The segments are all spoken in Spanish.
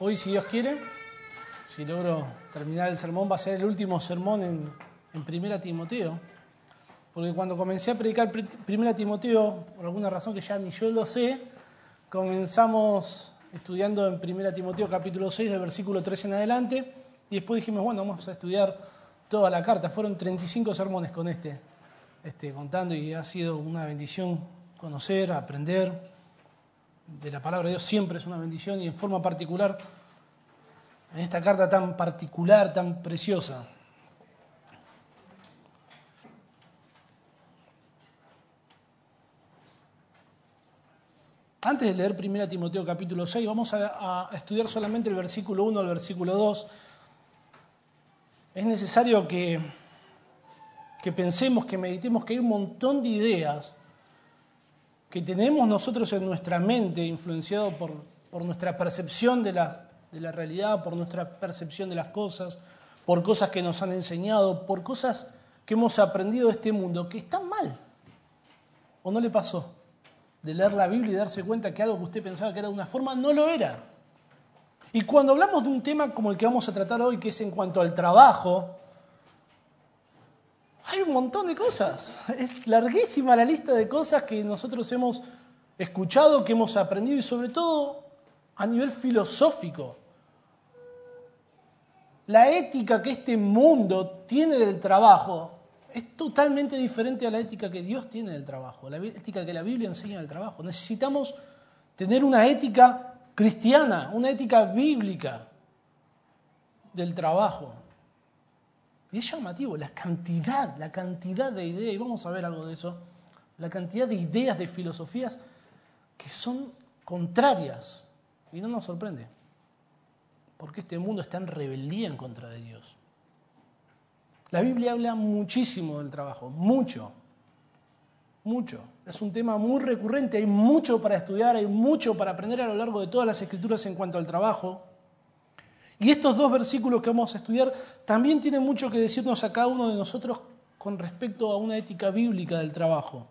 Hoy, si Dios quiere, si logro terminar el sermón, va a ser el último sermón en 1 Timoteo. Porque cuando comencé a predicar 1 Timoteo, por alguna razón que ya ni yo lo sé, comenzamos estudiando en 1 Timoteo capítulo 6, del versículo 13 en adelante, y después dijimos, bueno, vamos a estudiar toda la carta. Fueron 35 sermones con contando, y ha sido una bendición conocer, aprender de la palabra de Dios. Siempre es una bendición, y en forma particular en esta carta tan particular, tan preciosa. Antes de leer 1 Timoteo capítulo 6, vamos a estudiar solamente el versículo 1 al versículo 2. Es necesario que pensemos, que meditemos, que hay un montón de ideas que tenemos nosotros en nuestra mente, influenciado por nuestra percepción de la realidad, por nuestra percepción de las cosas, por cosas que nos han enseñado, por cosas que hemos aprendido de este mundo, que están mal. ¿O no le pasó? De leer la Biblia y darse cuenta que algo que usted pensaba que era de una forma, no lo era. Y cuando hablamos de un tema como el que vamos a tratar hoy, que es en cuanto al trabajo, hay un montón de cosas. Es larguísima la lista de cosas que nosotros hemos escuchado, que hemos aprendido, y sobre todo a nivel filosófico. La ética que este mundo tiene del trabajo es totalmente diferente a la ética que Dios tiene del trabajo, la ética que la Biblia enseña del trabajo. Necesitamos tener una ética cristiana, una ética bíblica del trabajo. Y es llamativo la cantidad de ideas, y vamos a ver algo de eso, la cantidad de ideas, de filosofías que son contrarias. Y no nos sorprende, porque este mundo está en rebeldía en contra de Dios. La Biblia habla muchísimo del trabajo, mucho. Es un tema muy recurrente, hay mucho para estudiar, hay mucho para aprender a lo largo de todas las Escrituras en cuanto al trabajo. Y estos dos versículos que vamos a estudiar también tienen mucho que decirnos a cada uno de nosotros con respecto a una ética bíblica del trabajo.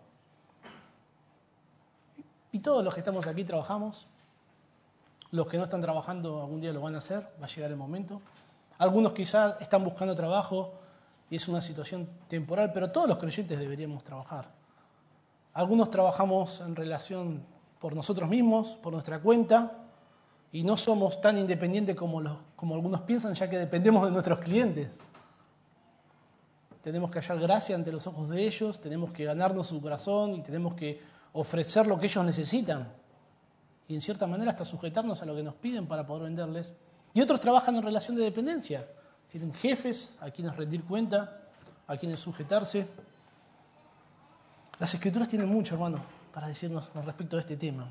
Y todos los que estamos aquí trabajamos, los que no están trabajando algún día lo van a hacer, va a llegar el momento. Algunos quizás están buscando trabajo y es una situación temporal, pero todos los creyentes deberíamos trabajar. Algunos trabajamos en relación por nosotros mismos, por nuestra cuenta, y no somos tan independientes como algunos piensan, ya que dependemos de nuestros clientes. Tenemos que hallar gracia ante los ojos de ellos, tenemos que ganarnos su corazón y tenemos que ofrecer lo que ellos necesitan. Y en cierta manera hasta sujetarnos a lo que nos piden para poder venderles. Y otros trabajan en relación de dependencia. Tienen jefes a quienes rendir cuenta, a quienes sujetarse. Las Escrituras tienen mucho, hermano, para decirnos con respecto a este tema.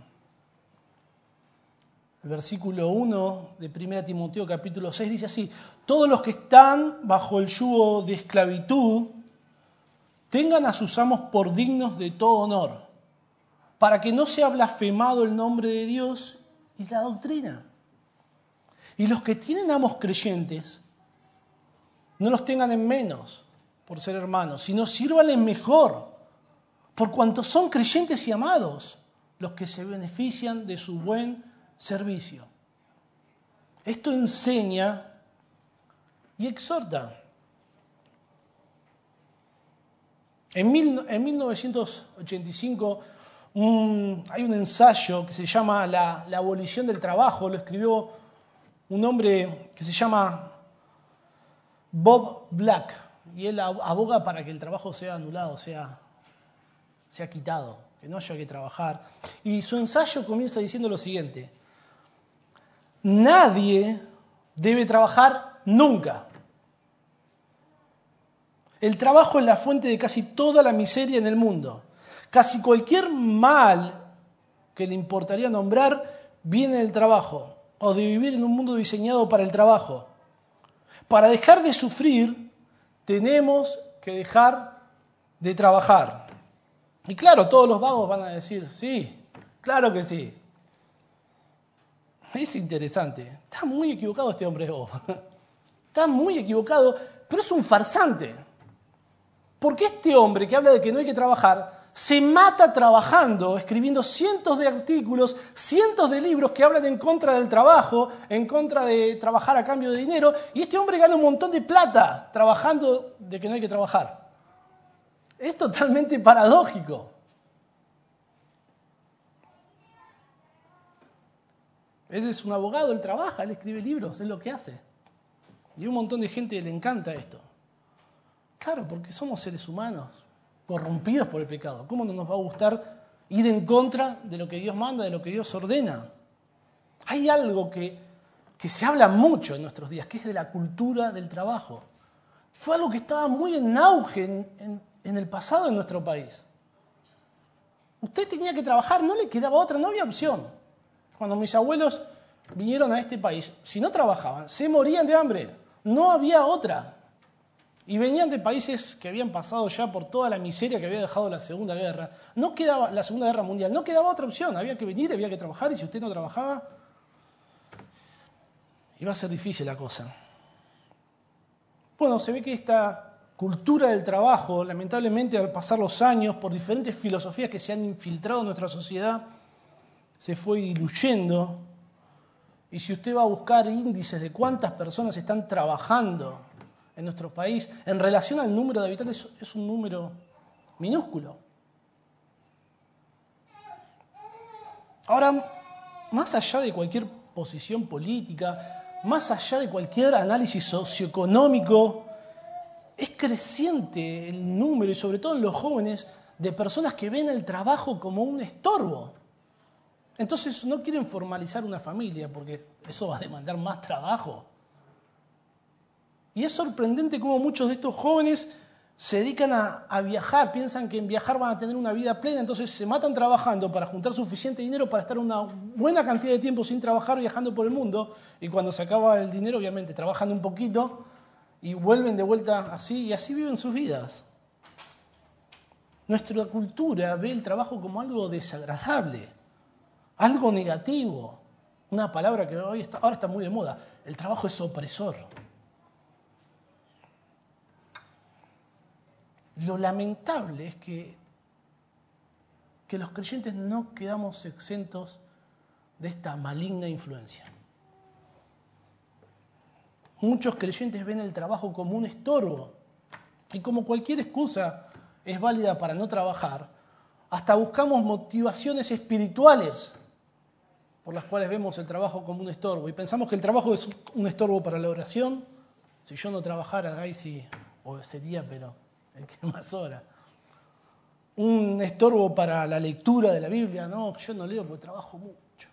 El versículo 1 de 1 Timoteo capítulo 6 dice así: todos los que están bajo el yugo de esclavitud tengan a sus amos por dignos de todo honor, para que no sea blasfemado el nombre de Dios y la doctrina. Y los que tienen amos creyentes, no los tengan en menos por ser hermanos, sino sírvanles mejor, por cuanto son creyentes y amados los que se benefician de su buen servicio. Esto enseña y exhorta. En 1985 hay un ensayo que se llama La abolición del trabajo. Lo escribió un hombre que se llama Bob Black, y él aboga para que el trabajo sea anulado, sea quitado, que no haya que trabajar. Y su ensayo comienza diciendo lo siguiente: nadie debe trabajar nunca. El trabajo es la fuente de casi toda la miseria en el mundo. Casi cualquier mal que le importaría nombrar viene del trabajo, o de vivir en un mundo diseñado para el trabajo. Para dejar de sufrir, tenemos que dejar de trabajar. Y claro, todos los vagos van a decir, sí, claro que sí. Es interesante. Está muy equivocado este hombre, Bob. Está muy equivocado, pero es un farsante. Porque este hombre que habla de que no hay que trabajar se mata trabajando, escribiendo cientos de artículos, cientos de libros que hablan en contra del trabajo, en contra de trabajar a cambio de dinero, y este hombre gana un montón de plata trabajando de que no hay que trabajar. Es totalmente paradójico. Él es un abogado, él trabaja, él escribe libros, es lo que hace. Y a un montón de gente le encanta esto. Claro, porque somos seres humanos, corrompidos por el pecado. ¿Cómo no nos va a gustar ir en contra de lo que Dios manda, de lo que Dios ordena? Hay algo que se habla mucho en nuestros días, que es de la cultura del trabajo. Fue algo que estaba muy en auge en el pasado en nuestro país. Usted tenía que trabajar, no le quedaba otra, no había opción. Cuando mis abuelos vinieron a este país, si no trabajaban, se morían de hambre. No había otra. Y venían de países que habían pasado ya por toda la miseria que había dejado la Segunda Guerra. No quedaba, la Segunda Guerra Mundial, no quedaba otra opción. Había que venir, había que trabajar, y si usted no trabajaba, iba a ser difícil la cosa. Bueno, se ve que esta cultura del trabajo, lamentablemente, al pasar los años, por diferentes filosofías que se han infiltrado en nuestra sociedad, se fue diluyendo. Y si usted va a buscar índices de cuántas personas están trabajando en nuestro país, en relación al número de habitantes, es un número minúsculo. Ahora, más allá de cualquier posición política, más allá de cualquier análisis socioeconómico, es creciente el número, y sobre todo en los jóvenes, de personas que ven el trabajo como un estorbo. Entonces no quieren formalizar una familia porque eso va a demandar más trabajo. Y es sorprendente cómo muchos de estos jóvenes se dedican a viajar, piensan que en viajar van a tener una vida plena, entonces se matan trabajando para juntar suficiente dinero para estar una buena cantidad de tiempo sin trabajar viajando por el mundo, y cuando se acaba el dinero, obviamente, trabajan un poquito y vuelven de vuelta así, y así viven sus vidas. Nuestra cultura ve el trabajo como algo desagradable, algo negativo, una palabra que ahora está muy de moda. El trabajo es opresor. Lo lamentable es que los creyentes no quedamos exentos de esta maligna influencia. Muchos creyentes ven el trabajo como un estorbo, y como cualquier excusa es válida para no trabajar, hasta buscamos motivaciones espirituales por las cuales vemos el trabajo como un estorbo, y pensamos que el trabajo es un estorbo para la oración. Si yo no trabajara, ahí sí, sería, pero el que más hora. Un estorbo para la lectura de la Biblia. No, yo no leo porque trabajo mucho.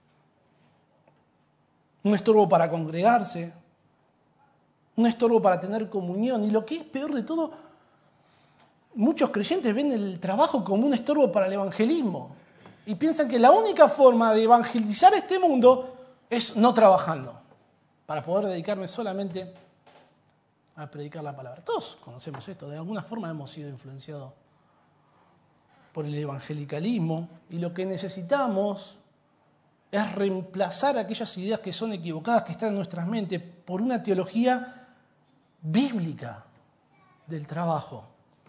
Un estorbo para congregarse. Un estorbo para tener comunión. Y lo que es peor de todo, muchos creyentes ven el trabajo como un estorbo para el evangelismo. Y piensan que la única forma de evangelizar este mundo es no trabajando, para poder dedicarme solamente a predicar la palabra. Todos conocemos esto, de alguna forma hemos sido influenciados por el evangelicalismo, y lo que necesitamos es reemplazar aquellas ideas que son equivocadas, que están en nuestras mentes, por una teología bíblica del trabajo.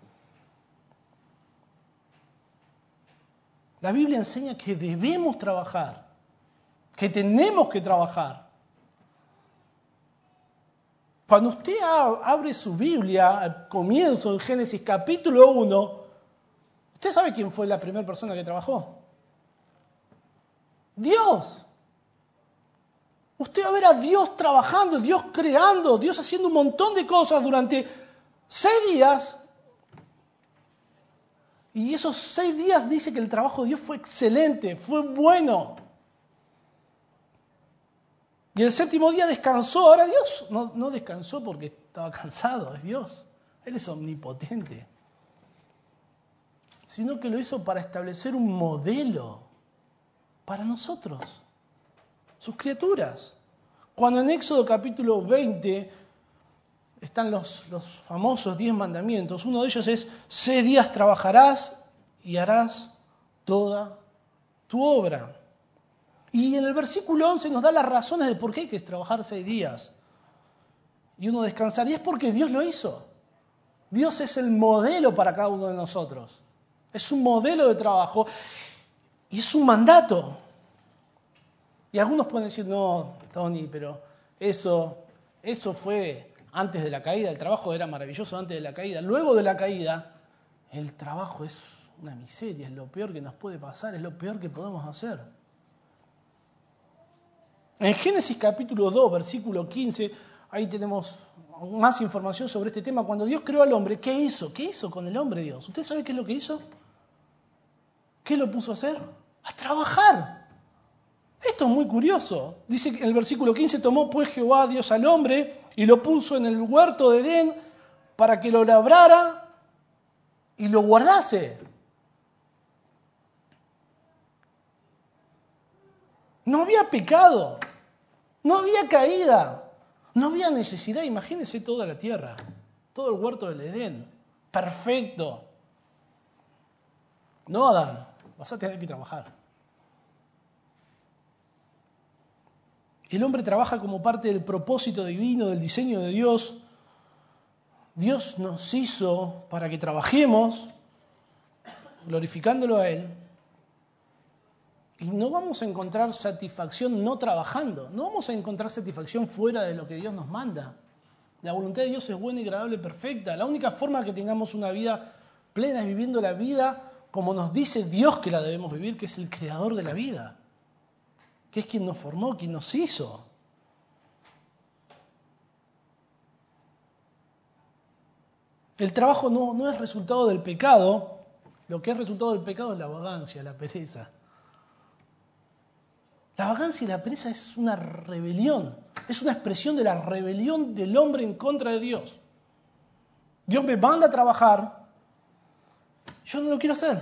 La Biblia enseña que debemos trabajar, que tenemos que trabajar. Cuando usted abre su Biblia al comienzo, en Génesis capítulo 1, ¿usted sabe quién fue la primera persona que trabajó? Dios. Usted va a ver a Dios trabajando, Dios creando, Dios haciendo un montón de cosas durante 6 días. Y esos 6 días dice que el trabajo de Dios fue excelente, fue bueno. Y el 7º día descansó. Ahora Dios no descansó porque estaba cansado, es Dios. Él es omnipotente. Sino que lo hizo para establecer un modelo para nosotros, sus criaturas. Cuando en Éxodo capítulo 20 están los famosos 10 mandamientos, uno de ellos es: 6 días trabajarás y harás toda tu obra. Y en el versículo 11 nos da las razones de por qué hay que trabajar 6 días y uno descansar. Y es porque Dios lo hizo. Dios es el modelo para cada uno de nosotros. Es un modelo de trabajo y es un mandato. Y algunos pueden decir, no, Tony, pero eso fue antes de la caída. El trabajo era maravilloso antes de la caída. Luego de la caída, el trabajo es una miseria, es lo peor que nos puede pasar, es lo peor que podemos hacer. En Génesis capítulo 2, versículo 15, ahí tenemos más información sobre este tema. Cuando Dios creó al hombre, ¿qué hizo? ¿Qué hizo con el hombre Dios? ¿Usted sabe qué es lo que hizo? ¿Qué lo puso a hacer? A trabajar. Esto es muy curioso. Dice en el versículo 15, tomó pues Jehová Dios al hombre y lo puso en el huerto de Edén para que lo labrara y lo guardase. No había pecado, no había caída, no había necesidad. Imagínense toda la tierra, todo el huerto del Edén, perfecto. No, Adán, vas a tener que trabajar. El hombre trabaja como parte del propósito divino, del diseño de Dios. Dios nos hizo para que trabajemos, glorificándolo a Él. Y no vamos a encontrar satisfacción no trabajando. No vamos a encontrar satisfacción fuera de lo que Dios nos manda. La voluntad de Dios es buena, agradable y perfecta. La única forma que tengamos una vida plena es viviendo la vida como nos dice Dios que la debemos vivir, que es el creador de la vida, que es quien nos formó, quien nos hizo. El trabajo no es resultado del pecado. Lo que es resultado del pecado es la vagancia, la pereza. La vagancia y la pereza es una rebelión, es una expresión de la rebelión del hombre en contra de Dios. Dios me manda a trabajar, yo no lo quiero hacer.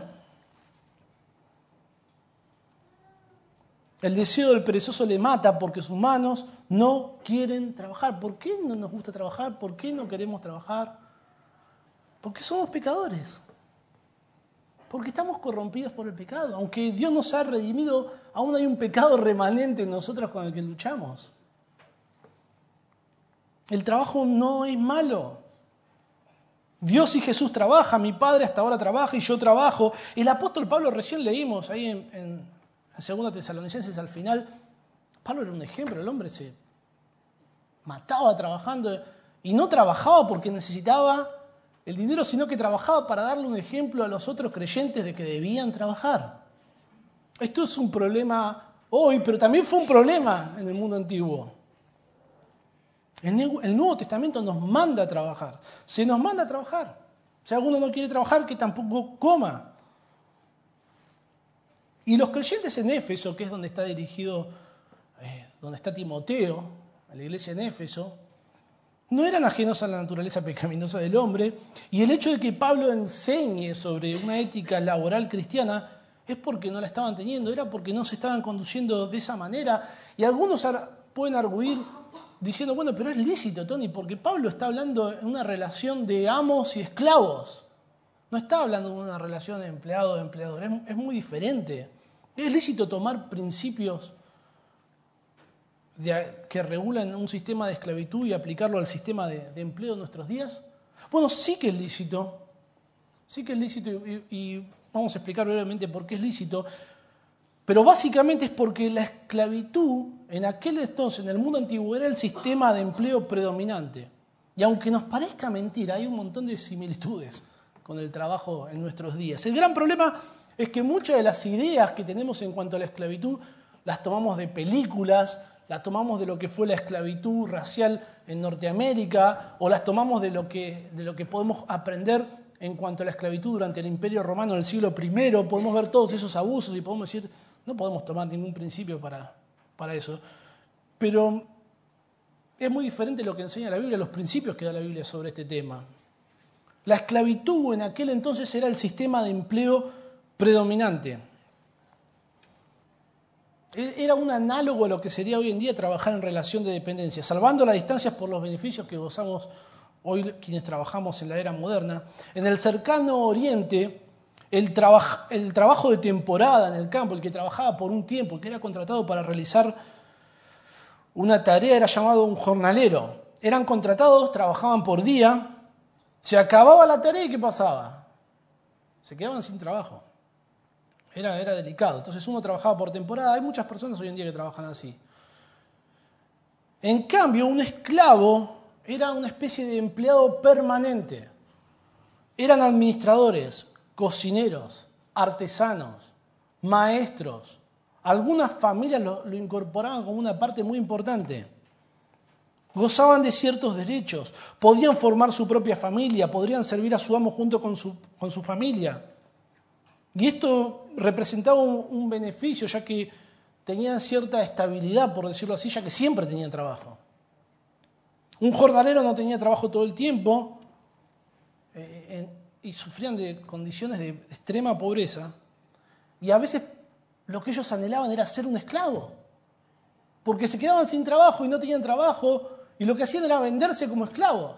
El deseo del perezoso le mata porque sus manos no quieren trabajar. ¿Por qué no nos gusta trabajar? ¿Por qué no queremos trabajar? Porque somos pecadores. Porque estamos corrompidos por el pecado. Aunque Dios nos ha redimido, aún hay un pecado remanente en nosotros con el que luchamos. El trabajo no es malo. Dios y Jesús trabajan, mi Padre hasta ahora trabaja y yo trabajo. El apóstol Pablo, recién leímos ahí en 2 Tesalonicenses al final, Pablo era un ejemplo, el hombre se mataba trabajando y no trabajaba porque necesitaba el dinero, sino que trabajaba para darle un ejemplo a los otros creyentes de que debían trabajar. Esto es un problema hoy, pero también fue un problema en el mundo antiguo. El Nuevo Testamento nos manda a trabajar. Se nos manda a trabajar. Si alguno no quiere trabajar, que tampoco coma. Y los creyentes en Éfeso, que es donde está dirigido, donde está Timoteo, a la iglesia en Éfeso, no eran ajenos a la naturaleza pecaminosa del hombre, y el hecho de que Pablo enseñe sobre una ética laboral cristiana es porque no la estaban teniendo, era porque no se estaban conduciendo de esa manera. Y algunos pueden arguir diciendo, bueno, pero es lícito, Tony, porque Pablo está hablando en una relación de amos y esclavos. No está hablando de una relación de empleado-empleador, es muy diferente. ¿Es lícito tomar principios que regulan un sistema de esclavitud y aplicarlo al sistema de empleo de nuestros días? Bueno, sí que es lícito. Sí que es lícito y vamos a explicar brevemente por qué es lícito. Pero básicamente es porque la esclavitud en aquel entonces, en el mundo antiguo, era el sistema de empleo predominante. Y aunque nos parezca mentira, hay un montón de similitudes con el trabajo en nuestros días. El gran problema es que muchas de las ideas que tenemos en cuanto a la esclavitud las tomamos de películas, las tomamos de lo que fue la esclavitud racial en Norteamérica, o las tomamos de lo que podemos aprender en cuanto a la esclavitud durante el Imperio Romano del siglo I. Podemos ver todos esos abusos y podemos decir, no podemos tomar ningún principio para eso. Pero es muy diferente lo que enseña la Biblia, los principios que da la Biblia sobre este tema. La esclavitud en aquel entonces era el sistema de empleo predominante. Era un análogo a lo que sería hoy en día trabajar en relación de dependencia, salvando las distancias por los beneficios que gozamos hoy quienes trabajamos en la era moderna. En el cercano Oriente, el trabajo de temporada en el campo, el que trabajaba por un tiempo, el que era contratado para realizar una tarea, era llamado un jornalero. Eran contratados, trabajaban por día, se acababa la tarea y ¿qué pasaba? se quedaban sin trabajo. Era delicado. Entonces uno trabajaba por temporada. Hay muchas personas hoy en día que trabajan así. En cambio, un esclavo era una especie de empleado permanente. Eran administradores, cocineros, artesanos, maestros. Algunas familias lo incorporaban como una parte muy importante. Gozaban de ciertos derechos, podían formar su propia familia, podrían servir a su amo junto con su familia. Y esto representaba un beneficio, ya que tenían cierta estabilidad, por decirlo así, ya que siempre tenían trabajo. Un jornalero no tenía trabajo todo el tiempo y sufrían de condiciones de extrema pobreza. Y a veces lo que ellos anhelaban era ser un esclavo, porque se quedaban sin trabajo y no tenían trabajo, y lo que hacían era venderse como esclavos.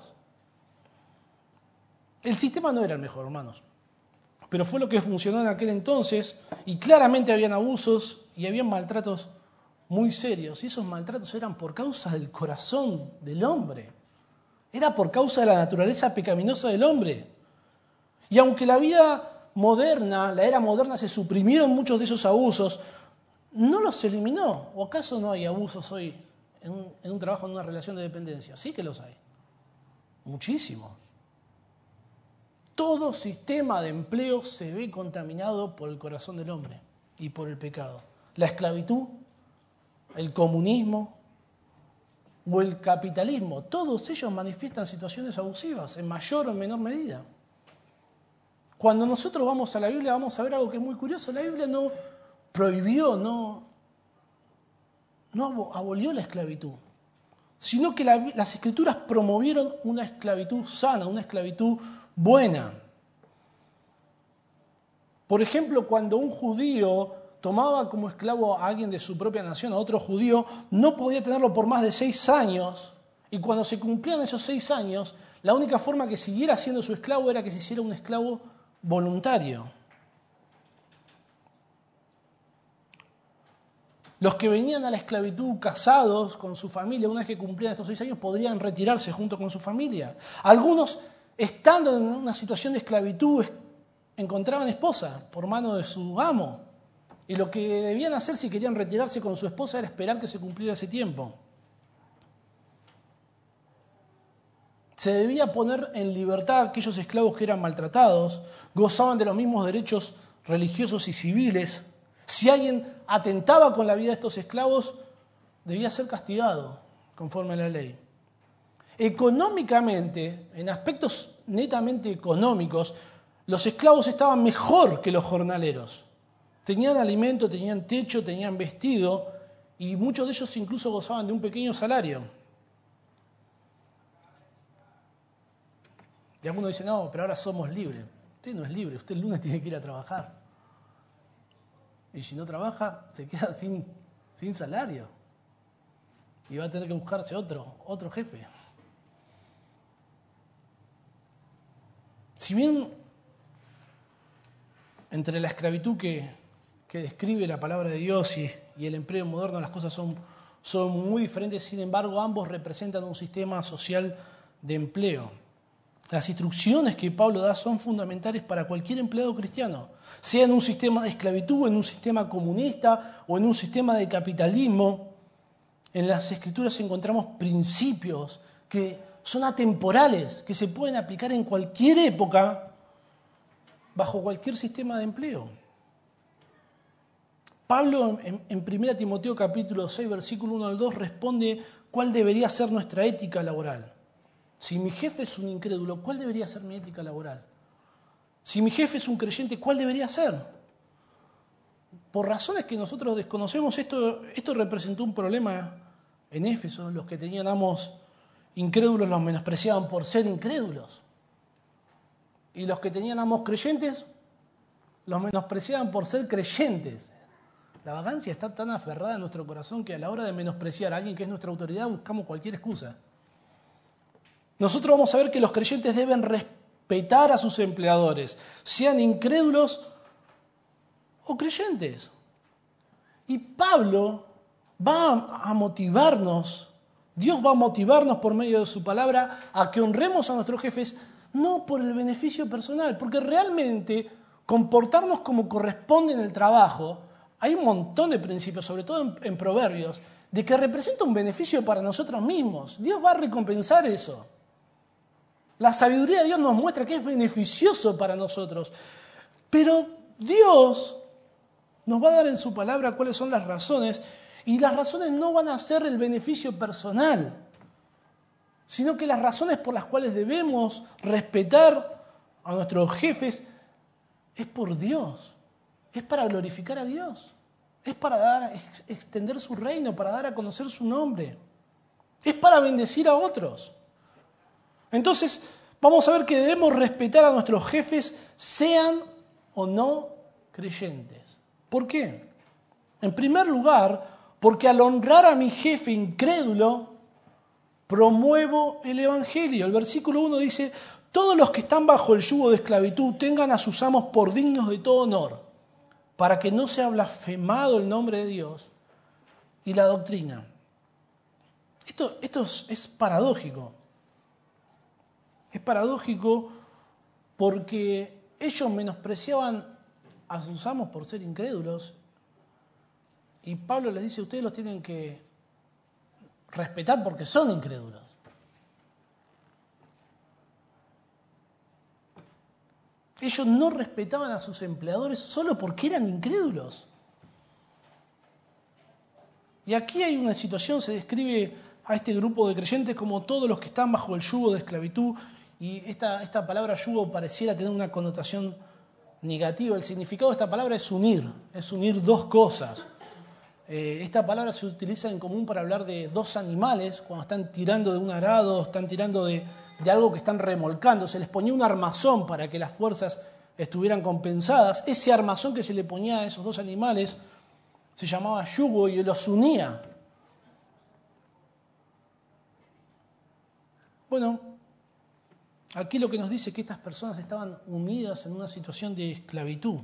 El sistema no era el mejor, hermanos, pero fue lo que funcionó en aquel entonces, y claramente habían abusos y habían maltratos muy serios, y esos maltratos eran por causa del corazón del hombre, era por causa de la naturaleza pecaminosa del hombre. Y aunque la vida moderna, la era moderna, se suprimieron muchos de esos abusos, no los eliminó. ¿O acaso no hay abusos hoy en un trabajo, en una relación de dependencia? Sí que los hay. Muchísimos. Todo sistema de empleo se ve contaminado por el corazón del hombre y por el pecado. La esclavitud, el comunismo o el capitalismo, todos ellos manifiestan situaciones abusivas en mayor o en menor medida. Cuando nosotros vamos a la Biblia vamos a ver algo que es muy curioso. La Biblia no prohibió, no abolió la esclavitud, sino que las Escrituras promovieron una esclavitud sana, una esclavitud buena. Por ejemplo, cuando un judío tomaba como esclavo a alguien de su propia nación, a otro judío, no podía tenerlo por más de 6 años, y cuando se cumplían esos 6 años, la única forma que siguiera siendo su esclavo era que se hiciera un esclavo voluntario. Los que venían a la esclavitud casados con su familia, una vez que cumplían estos 6 años, podrían retirarse junto con su familia. Algunos, estando en una situación de esclavitud, encontraban esposa por mano de su amo. Y lo que debían hacer si querían retirarse con su esposa era esperar que se cumpliera ese tiempo. Se debía poner en libertad a aquellos esclavos que eran maltratados, gozaban de los mismos derechos religiosos y civiles. Si alguien atentaba con la vida de estos esclavos, debía ser castigado conforme a la ley. Económicamente, en aspectos netamente económicos, los esclavos estaban mejor que los jornaleros. Tenían alimento, tenían techo, tenían vestido, y muchos de ellos incluso gozaban de un pequeño salario. Y algunos dicen, no, pero ahora somos libres. Usted no es libre, usted el lunes tiene que ir a trabajar. Y si no trabaja, se queda sin salario. Y va a tener que buscarse otro jefe. Si bien entre la esclavitud que describe la palabra de Dios y el empleo moderno, las cosas son muy diferentes, sin embargo, ambos representan un sistema social de empleo. Las instrucciones que Pablo da son fundamentales para cualquier empleado cristiano, sea en un sistema de esclavitud, en un sistema comunista o en un sistema de capitalismo. En las Escrituras encontramos principios que son atemporales, que se pueden aplicar en cualquier época, bajo cualquier sistema de empleo. Pablo en 1 Timoteo capítulo 6, versículo 1 al 2, responde cuál debería ser nuestra ética laboral. Si mi jefe es un incrédulo, ¿cuál debería ser mi ética laboral? Si mi jefe es un creyente, ¿cuál debería ser? Por razones que nosotros desconocemos, esto representó un problema en Éfeso. Los que tenían amos incrédulos los menospreciaban por ser incrédulos. Y los que tenían amos creyentes los menospreciaban por ser creyentes. La vagancia está tan aferrada en nuestro corazón que a la hora de menospreciar a alguien que es nuestra autoridad buscamos cualquier excusa. Nosotros vamos a ver que los creyentes deben respetar a sus empleadores, sean incrédulos o creyentes. Y Pablo va a motivarnos, Dios va a motivarnos por medio de su palabra a que honremos a nuestros jefes, no por el beneficio personal, porque realmente comportarnos como corresponde en el trabajo. Hay un montón de principios, sobre todo en Proverbios, de que representa un beneficio para nosotros mismos. Dios va a recompensar eso. La sabiduría de Dios nos muestra que es beneficioso para nosotros. Pero Dios nos va a dar en su palabra cuáles son las razones, y las razones no van a ser el beneficio personal, sino que las razones por las cuales debemos respetar a nuestros jefes es por Dios, es para glorificar a Dios, es para extender su reino, para dar a conocer su nombre, es para bendecir a otros. Entonces, vamos a ver que debemos respetar a nuestros jefes, sean o no creyentes. ¿Por qué? En primer lugar, porque al honrar a mi jefe incrédulo, promuevo el evangelio. El versículo 1 dice: todos los que están bajo el yugo de esclavitud tengan a sus amos por dignos de todo honor, para que no sea blasfemado el nombre de Dios y la doctrina. Esto es paradójico. Es paradójico porque ellos menospreciaban a sus amos por ser incrédulos, y Pablo les dice: ustedes los tienen que respetar porque son incrédulos. Ellos no respetaban a sus empleadores solo porque eran incrédulos. Y aquí hay una situación, se describe a este grupo de creyentes como todos los que están bajo el yugo de esclavitud, y esta palabra yugo pareciera tener una connotación negativa. El significado de esta palabra es unir dos cosas. Esta palabra se utiliza en común para hablar de dos animales cuando están tirando de un arado, están tirando de algo que están remolcando. Se les ponía un armazón para que las fuerzas estuvieran compensadas. Ese armazón que se le ponía a esos dos animales se llamaba yugo y los unía. Bueno, aquí lo que nos dice es que estas personas estaban unidas en una situación de esclavitud.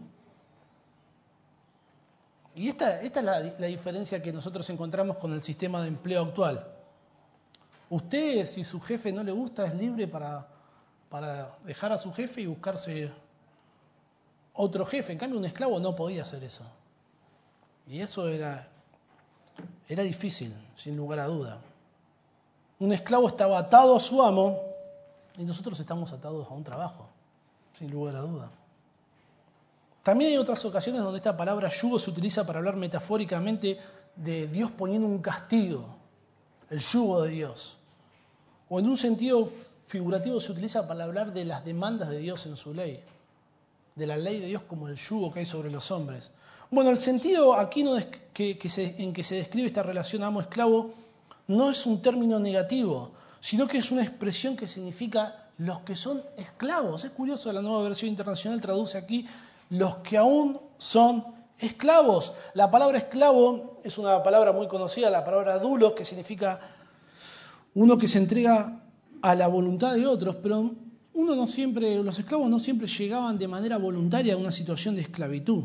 Y esta es la diferencia que nosotros encontramos con el sistema de empleo actual. Usted, si su jefe no le gusta, es libre para dejar a su jefe y buscarse otro jefe. En cambio, un esclavo no podía hacer eso. Y eso era difícil, sin lugar a duda. Un esclavo estaba atado a su amo y nosotros estamos atados a un trabajo, sin lugar a duda. También hay otras ocasiones donde esta palabra yugo se utiliza para hablar metafóricamente de Dios poniendo un castigo, el yugo de Dios. O en un sentido figurativo se utiliza para hablar de las demandas de Dios en su ley, de la ley de Dios como el yugo que hay sobre los hombres. Bueno, el sentido aquí en que se describe esta relación amo-esclavo no es un término negativo, sino que es una expresión que significa los que son esclavos. Es curioso, la Nueva Versión Internacional traduce aquí los que aún son esclavos. La palabra esclavo es una palabra muy conocida, la palabra doulos, que significa uno que se entrega a la voluntad de otros, pero los esclavos no siempre llegaban de manera voluntaria a una situación de esclavitud.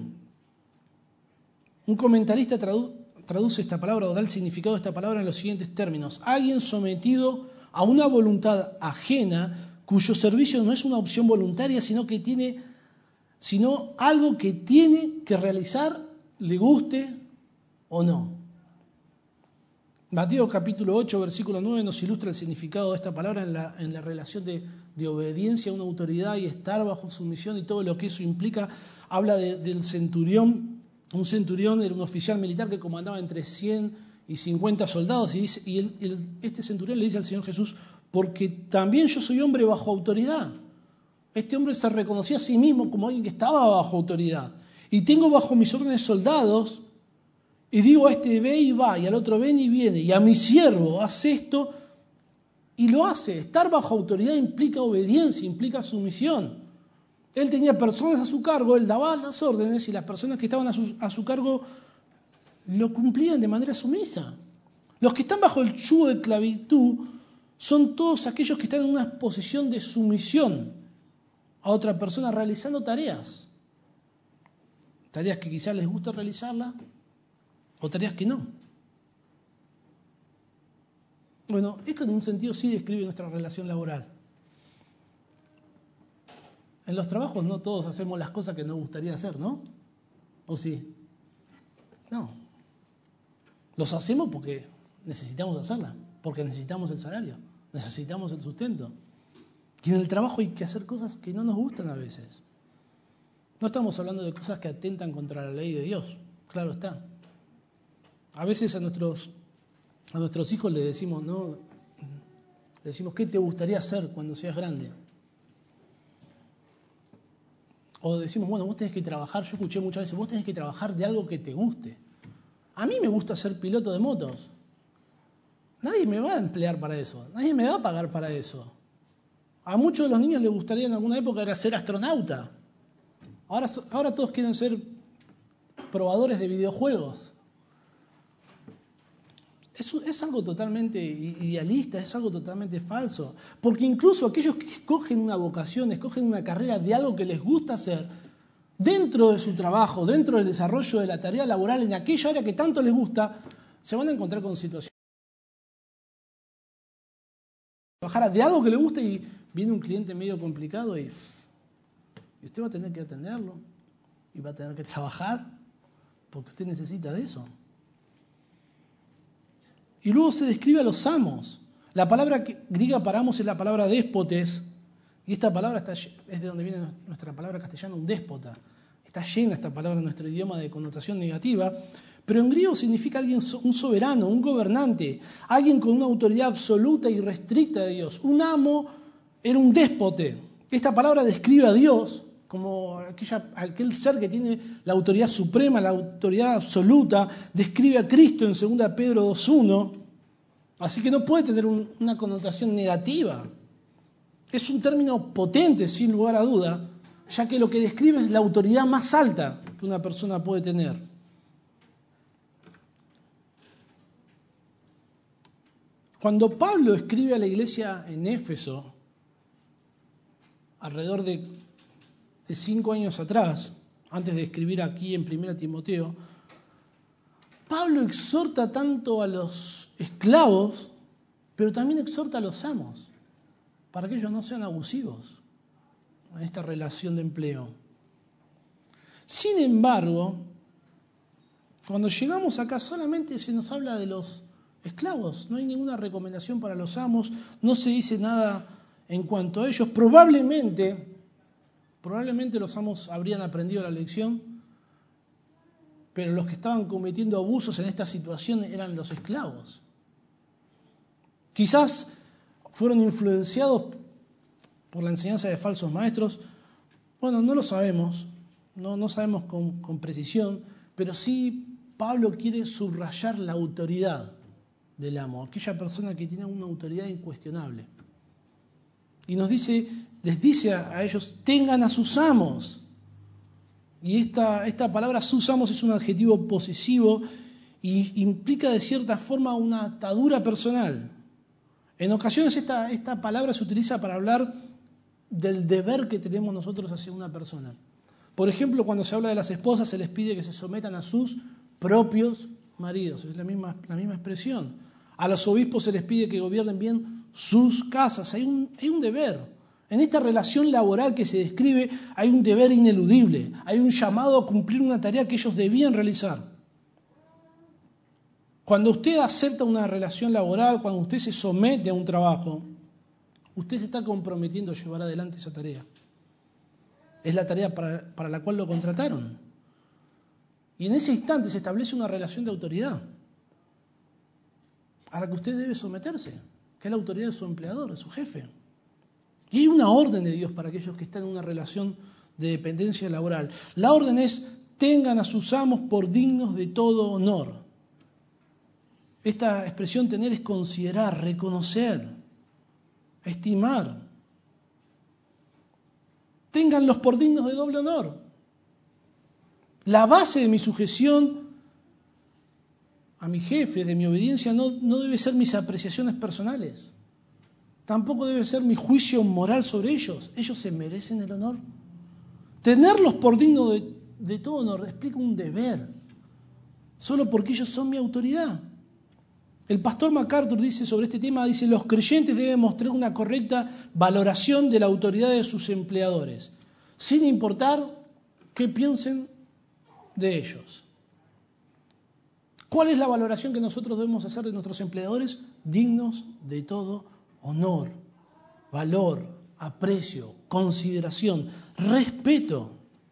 Un comentarista traduce esta palabra o da el significado de esta palabra en los siguientes términos: alguien sometido a una voluntad ajena cuyo servicio no es una opción voluntaria, sino algo que tiene que realizar, le guste o no. Mateo capítulo 8, versículo 9 nos ilustra el significado de esta palabra en la relación de obediencia a una autoridad y estar bajo sumisión y todo lo que eso implica. Habla del centurión. Un centurión era un oficial militar que comandaba entre 100 y 50 soldados, y este centurión le dice al Señor Jesús: porque también yo soy hombre bajo autoridad. Este hombre se reconocía a sí mismo como alguien que estaba bajo autoridad. Y tengo bajo mis órdenes soldados, y digo a este ve y va, y al otro ven y viene, y a mi siervo hace esto, y lo hace. Estar bajo autoridad implica obediencia, implica sumisión. Él tenía personas a su cargo, él daba las órdenes, y las personas que estaban a su cargo lo cumplían de manera sumisa. Los que están bajo el yugo de esclavitud son todos aquellos que están en una posición de sumisión a otra persona realizando tareas. Tareas que quizás les gusta realizarlas o tareas que no. Bueno, esto en un sentido sí describe nuestra relación laboral. En los trabajos no todos hacemos las cosas que nos gustaría hacer, ¿no? ¿O sí? No. Los hacemos porque necesitamos hacerlas, porque necesitamos el salario, necesitamos el sustento. Y en el trabajo hay que hacer cosas que no nos gustan a veces. No estamos hablando de cosas que atentan contra la ley de Dios, claro está. A veces a nuestros hijos les decimos, ¿no? Le decimos, ¿qué te gustaría hacer cuando seas grande? O decimos, bueno, vos tenés que trabajar, yo escuché muchas veces, vos tenés que trabajar de algo que te guste. A mí me gusta ser piloto de motos. Nadie me va a emplear para eso, nadie me va a pagar para eso. A muchos de los niños les gustaría en alguna época era ser astronauta. Ahora todos quieren ser probadores de videojuegos. Es algo totalmente idealista, es algo totalmente falso. Porque incluso aquellos que escogen una vocación, escogen una carrera de algo que les gusta hacer, dentro de su trabajo, dentro del desarrollo de la tarea laboral, en aquella área que tanto les gusta, se van a encontrar con situaciones. Trabajar de algo que le gusta y viene un cliente medio complicado y usted va a tener que atenderlo y va a tener que trabajar porque usted necesita de eso. Y luego se describe a los amos. La palabra griega para amos es la palabra déspotes, y esta palabra es de donde viene nuestra palabra castellana, un déspota. Está llena esta palabra en nuestro idioma de connotación negativa, pero en griego significa alguien, un soberano, un gobernante, alguien con una autoridad absoluta y restricta de Dios. Un amo era un déspote. Esta palabra describe a Dios como aquel ser que tiene la autoridad suprema, la autoridad absoluta. Describe a Cristo en 2 Pedro 2:1. Así que no puede tener una connotación negativa. Es un término potente, sin lugar a duda, ya que lo que describe es la autoridad más alta que una persona puede tener. Cuando Pablo escribe a la iglesia en Éfeso, alrededor de 5 años atrás, antes de escribir aquí en 1 Timoteo, Pablo exhorta tanto a los esclavos, pero también exhorta a los amos, para que ellos no sean abusivos en esta relación de empleo. Sin embargo, cuando llegamos acá solamente se nos habla de los esclavos, no hay ninguna recomendación para los amos, no se dice nada en cuanto a ellos. Probablemente los amos habrían aprendido la lección, pero los que estaban cometiendo abusos en esta situación eran los esclavos. Quizás fueron influenciados por la enseñanza de falsos maestros. Bueno, no lo sabemos, no sabemos con precisión, pero sí Pablo quiere subrayar la autoridad del amo, aquella persona que tiene una autoridad incuestionable. Y les dice a ellos, tengan a sus amos. Y esta palabra sus amos es un adjetivo posesivo y implica de cierta forma una atadura personal. En ocasiones esta palabra se utiliza para hablar del deber que tenemos nosotros hacia una persona. Por ejemplo, cuando se habla de las esposas, se les pide que se sometan a sus propios maridos. Es la misma expresión. A los obispos se les pide que gobiernen bien sus casas. Hay un deber. En esta relación laboral que se describe hay un deber ineludible. Hay un llamado a cumplir una tarea que ellos debían realizar. Cuando usted acepta una relación laboral, cuando usted se somete a un trabajo, usted se está comprometiendo a llevar adelante esa tarea. Es la tarea para la cual lo contrataron. Y en ese instante se establece una relación de autoridad a la que usted debe someterse, que es la autoridad de su empleador, de su jefe. Y hay una orden de Dios para aquellos que están en una relación de dependencia laboral. La orden es, tengan a sus amos por dignos de todo honor. Esta expresión tener es considerar, reconocer, estimar. Ténganlos por dignos de doble honor. La base de mi sujeción a mi jefe, de mi obediencia, no debe ser mis apreciaciones personales. Tampoco debe ser mi juicio moral sobre ellos. Ellos se merecen el honor. Tenerlos por dignos de todo honor explica un deber, solo porque ellos son mi autoridad. El pastor MacArthur dice sobre este tema, los creyentes deben mostrar una correcta valoración de la autoridad de sus empleadores. sin importar qué piensen de ellos. ¿Cuál es la valoración que nosotros debemos hacer de nuestros empleadores? Dignos de todo honor, valor, aprecio, consideración, respeto.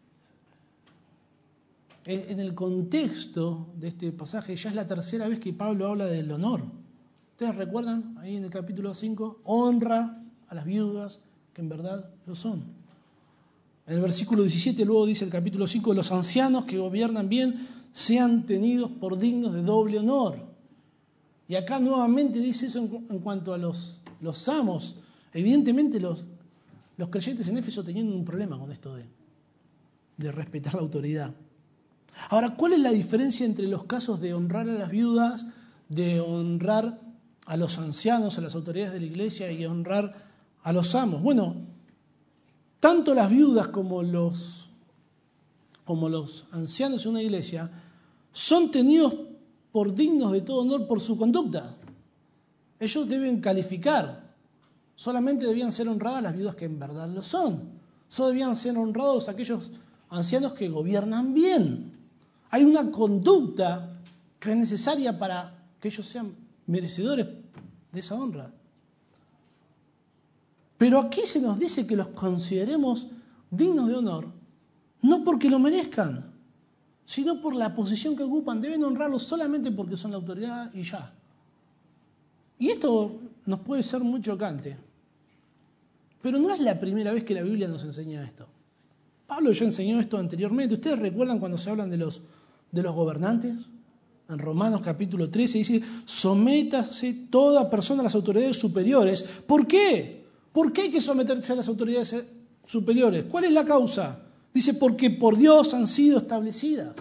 En el contexto de este pasaje ya es la tercera vez que Pablo habla del honor. ¿Ustedes recuerdan ahí en el capítulo 5? Honra a las viudas que en verdad lo son. En el versículo 17 luego dice el capítulo 5, los ancianos que gobiernan bien sean tenidos por dignos de doble honor. Y acá nuevamente dice eso en cuanto a los amos. Evidentemente los creyentes en Éfeso tenían un problema con esto de respetar la autoridad. Ahora, ¿cuál es la diferencia entre los casos de honrar a las viudas, de honrar a los ancianos, a las autoridades de la iglesia y honrar a los amos? Bueno, tanto las viudas como los ancianos en una iglesia son tenidos por dignos de todo honor por su conducta. Ellos deben calificar. Solamente debían ser honradas las viudas que en verdad lo son. Solo debían ser honrados aquellos ancianos que gobiernan bien. Hay una conducta que es necesaria para que ellos sean merecedores de esa honra. Pero aquí se nos dice que los consideremos dignos de honor, no porque lo merezcan, sino por la posición que ocupan. Deben honrarlos solamente porque son la autoridad y ya. Y esto nos puede ser muy chocante, pero no es la primera vez que la Biblia nos enseña esto. Pablo ya enseñó esto anteriormente. ¿Ustedes recuerdan cuando se hablan de los gobernantes? En Romanos capítulo 13 dice, sométase toda persona a las autoridades superiores. ¿Por qué? ¿Por qué hay que someterse a las autoridades superiores? ¿Cuál es la causa? Dice, porque por Dios han sido establecidas.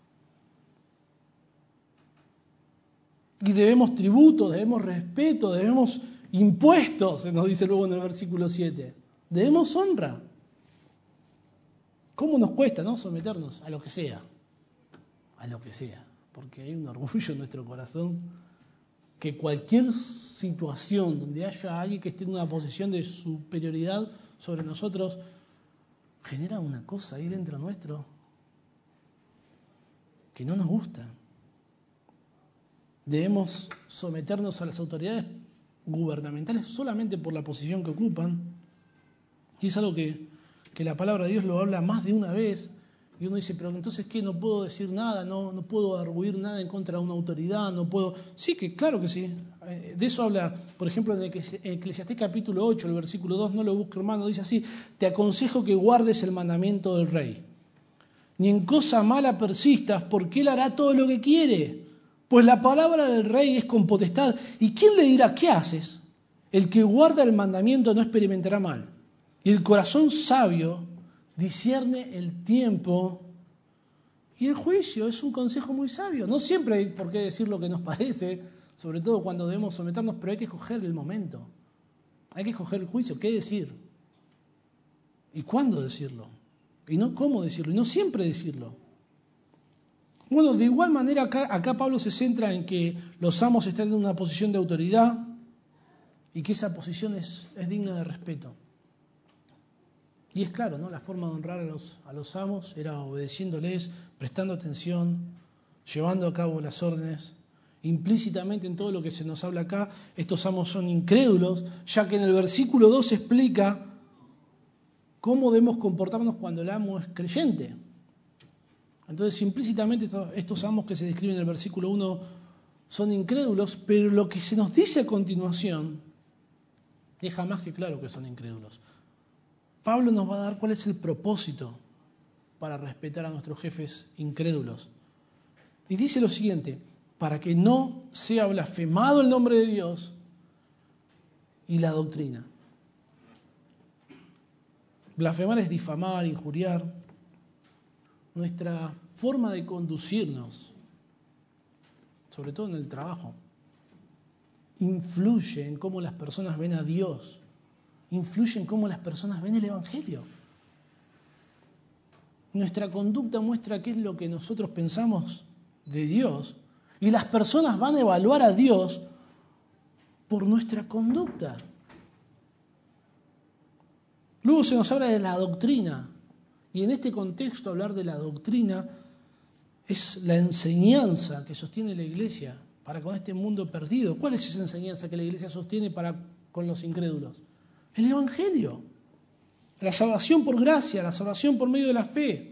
Y debemos tributo, debemos respeto, debemos impuestos, se nos dice luego en el versículo 7. Debemos honra. ¿Cómo nos cuesta, no, someternos a lo que sea? A lo que sea. Porque hay un orgullo en nuestro corazón que cualquier situación donde haya alguien que esté en una posición de superioridad sobre nosotros genera una cosa ahí dentro nuestro que no nos gusta. Debemos someternos a las autoridades gubernamentales solamente por la posición que ocupan. Y es algo que la palabra de Dios lo habla más de una vez. Y uno dice, pero entonces, ¿qué? No puedo decir nada, no puedo arguir nada en contra de una autoridad, no puedo... Sí, que claro que sí. De eso habla, por ejemplo, en Eclesiastés capítulo 8, el versículo 2, no lo busque, hermano, dice así, te aconsejo que guardes el mandamiento del rey. Ni en cosa mala persistas, porque él hará todo lo que quiere. Pues la palabra del rey es con potestad. ¿Y quién le dirá, qué haces? El que guarda el mandamiento no experimentará mal. Y el corazón sabio discierne el tiempo y el juicio. Es un consejo muy sabio. No siempre hay por qué decir lo que nos parece, sobre todo cuando debemos someternos, pero hay que escoger el momento. Hay que escoger el juicio, qué decir. Y cuándo decirlo. Y no cómo decirlo. Y no siempre decirlo. Bueno, de igual manera acá Pablo se centra en que los amos están en una posición de autoridad y que esa posición es digna de respeto. Y es claro, ¿no? La forma de honrar a los amos era obedeciéndoles, prestando atención, llevando a cabo las órdenes. Implícitamente en todo lo que se nos habla acá, estos amos son incrédulos, ya que en el versículo 2 se explica cómo debemos comportarnos cuando el amo es creyente. Entonces, implícitamente estos amos que se describen en el versículo 1 son incrédulos, pero lo que se nos dice a continuación deja más que claro que son incrédulos. Pablo nos va a dar cuál es el propósito para respetar a nuestros jefes incrédulos. Y dice lo siguiente, para que no sea blasfemado el nombre de Dios y la doctrina. Blasfemar es difamar, injuriar. Nuestra forma de conducirnos, sobre todo en el trabajo, influye en cómo las personas ven a Dios, influye en cómo las personas ven el Evangelio. Nuestra conducta muestra qué es lo que nosotros pensamos de Dios y las personas van a evaluar a Dios por nuestra conducta. Luego se nos habla de la doctrina. Y en este contexto hablar de la doctrina es la enseñanza que sostiene la iglesia para con este mundo perdido. ¿Cuál es esa enseñanza que la iglesia sostiene para con los incrédulos? El Evangelio. La salvación por gracia, la salvación por medio de la fe.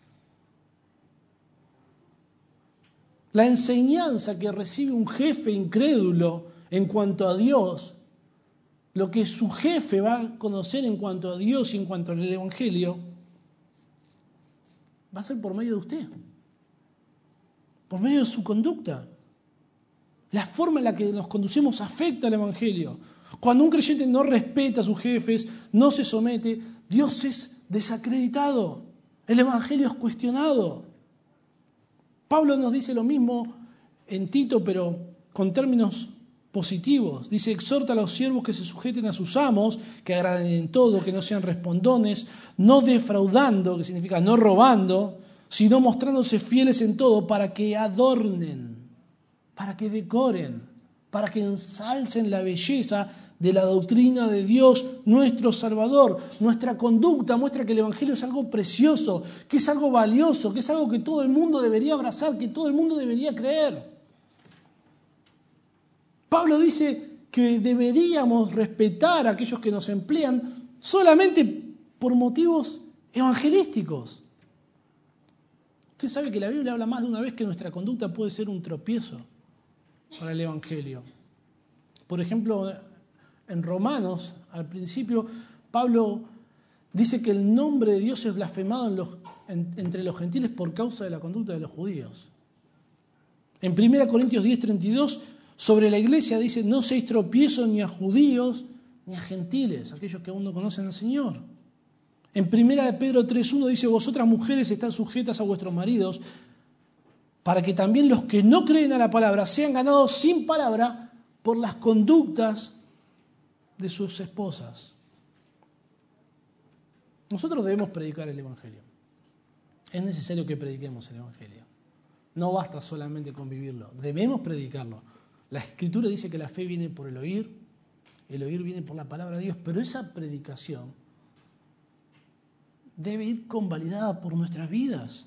La enseñanza que recibe un jefe incrédulo en cuanto a Dios, lo que su jefe va a conocer en cuanto a Dios y en cuanto al Evangelio, va a ser por medio de usted, por medio de su conducta. La forma en la que nos conducimos afecta al Evangelio. Cuando un creyente no respeta a sus jefes, no se somete, Dios es desacreditado, el Evangelio es cuestionado. Pablo nos dice lo mismo en Tito, pero con términos positivos. Dice, exhorta a los siervos que se sujeten a sus amos, que agraden en todo, que no sean respondones, no defraudando, que significa no robando, sino mostrándose fieles en todo para que adornen, para que decoren, para que ensalcen la belleza de la doctrina de Dios, nuestro Salvador. Nuestra conducta muestra que el Evangelio es algo precioso, que es algo valioso, que es algo que todo el mundo debería abrazar, que todo el mundo debería creer. Pablo dice que deberíamos respetar a aquellos que nos emplean solamente por motivos evangelísticos. Usted sabe que la Biblia habla más de una vez que nuestra conducta puede ser un tropiezo para el Evangelio. Por ejemplo, en Romanos, al principio, Pablo dice que el nombre de Dios es blasfemado entre los gentiles por causa de la conducta de los judíos. En 1 Corintios 10:32, sobre la iglesia dice, no seáis tropiezo ni a judíos ni a gentiles, aquellos que aún no conocen al Señor. En 1 Pedro 3:1 dice, vosotras mujeres están sujetas a vuestros maridos, para que también los que no creen a la palabra sean ganados sin palabra por las conductas de sus esposas. Nosotros debemos predicar el Evangelio. Es necesario que prediquemos el Evangelio. No basta solamente con vivirlo, debemos predicarlo. La Escritura dice que la fe viene por el oír viene por la palabra de Dios, pero esa predicación debe ir convalidada por nuestras vidas.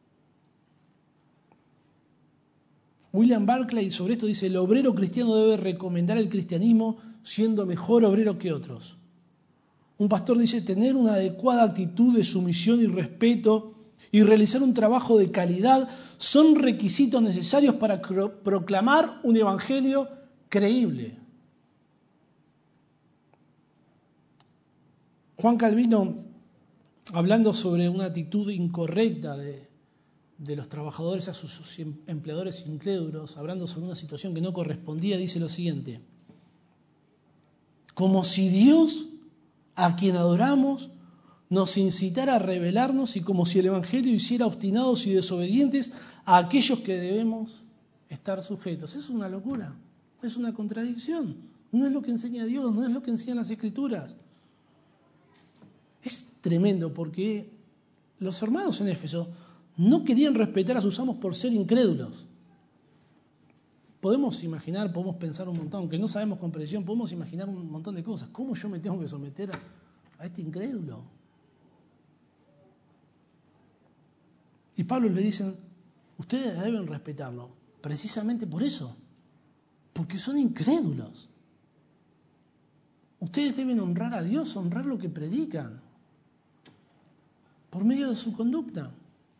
William Barclay sobre esto dice, el obrero cristiano debe recomendar el cristianismo siendo mejor obrero que otros. Un pastor dice, tener una adecuada actitud de sumisión y respeto y realizar un trabajo de calidad son requisitos necesarios para proclamar un evangelio creíble. Juan Calvino, hablando sobre una actitud incorrecta de los trabajadores a sus empleadores incrédulos, hablando sobre una situación que no correspondía, dice lo siguiente: como si Dios, a quien adoramos, nos incitara a rebelarnos y como si el Evangelio hiciera obstinados y desobedientes a aquellos que debemos estar sujetos. Es una locura, es una contradicción. No es lo que enseña Dios, no es lo que enseñan las Escrituras. Es tremendo porque los hermanos en Éfeso no querían respetar a sus amos por ser incrédulos. Podemos imaginar, podemos pensar un montón, aunque no sabemos con precisión, podemos imaginar un montón de cosas. ¿Cómo yo me tengo que someter a este incrédulo? Y Pablo le dicen, ustedes deben respetarlo, precisamente por eso, porque son incrédulos. Ustedes deben honrar a Dios, honrar lo que predican, por medio de su conducta.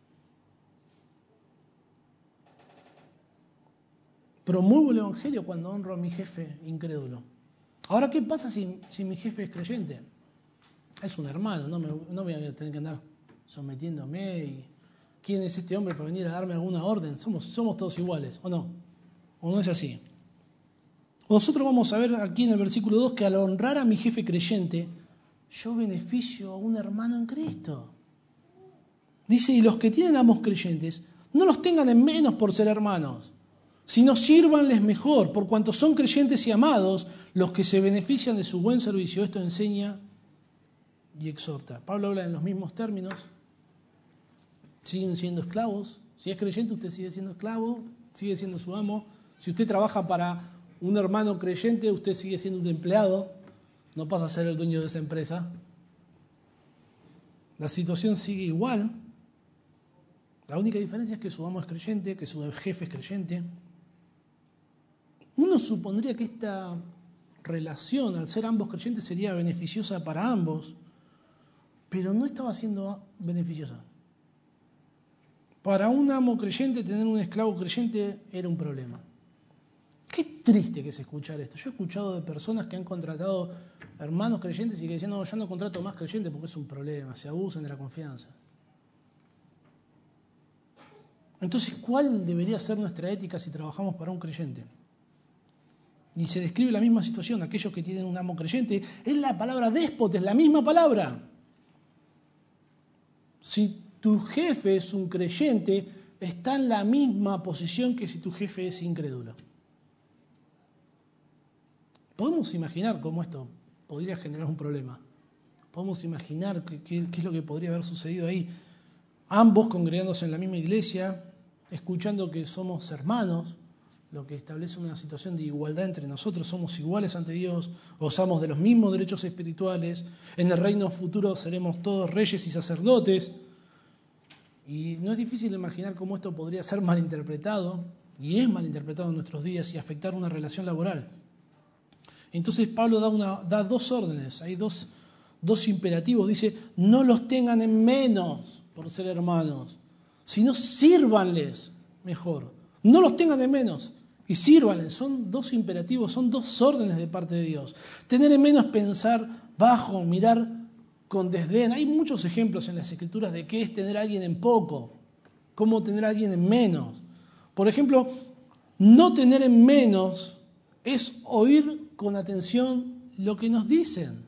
Promuevo el Evangelio cuando honro a mi jefe incrédulo. Ahora, ¿qué pasa si mi jefe es creyente? Es un hermano, no voy a tener que andar sometiéndome. Y ¿quién es este hombre para venir a darme alguna orden? Somos todos iguales, ¿o no? ¿O no es así? Nosotros vamos a ver aquí en el versículo 2 que al honrar a mi jefe creyente, yo beneficio a un hermano en Cristo. Dice, y los que tienen amos creyentes, no los tengan en menos por ser hermanos, sino sírvanles mejor, por cuanto son creyentes y amados los que se benefician de su buen servicio. Esto enseña y exhorta. Pablo habla en los mismos términos. Siguen siendo esclavos. Si es creyente, usted sigue siendo esclavo, sigue siendo su amo. Si usted trabaja para un hermano creyente, usted sigue siendo un empleado, no pasa a ser el dueño de esa empresa. La situación sigue igual. La única diferencia es que su amo es creyente, que su jefe es creyente. Uno supondría que esta relación, al ser ambos creyentes, sería beneficiosa para ambos, pero no estaba siendo beneficiosa. Para un amo creyente, tener un esclavo creyente era un problema. Qué triste que es escuchar esto. Yo he escuchado de personas que han contratado hermanos creyentes y que decían, no, yo no contrato más creyentes porque es un problema, se abusan de la confianza. Entonces, ¿cuál debería ser nuestra ética si trabajamos para un creyente? Y se describe la misma situación, aquellos que tienen un amo creyente, es la palabra déspota, es la misma palabra. Si tu jefe es un creyente, está en la misma posición que si tu jefe es incrédulo. Podemos imaginar cómo esto podría generar un problema. Podemos imaginar qué es lo que podría haber sucedido ahí. Ambos congregándose en la misma iglesia, escuchando que somos hermanos, lo que establece una situación de igualdad entre nosotros, somos iguales ante Dios, gozamos de los mismos derechos espirituales, en el reino futuro seremos todos reyes y sacerdotes. Y no es difícil imaginar cómo esto podría ser malinterpretado, y es malinterpretado en nuestros días, y afectar una relación laboral. Entonces Pablo da dos órdenes, hay dos imperativos. Dice, no los tengan en menos por ser hermanos, sino sírvanles mejor. No los tengan en menos y sírvanles. Son dos imperativos, son dos órdenes de parte de Dios. Tener en menos, pensar bajo, mirar con desdén. Hay muchos ejemplos en las Escrituras de qué es tener a alguien en poco, cómo tener a alguien en menos. Por ejemplo, no tener en menos es oír con atención lo que nos dicen.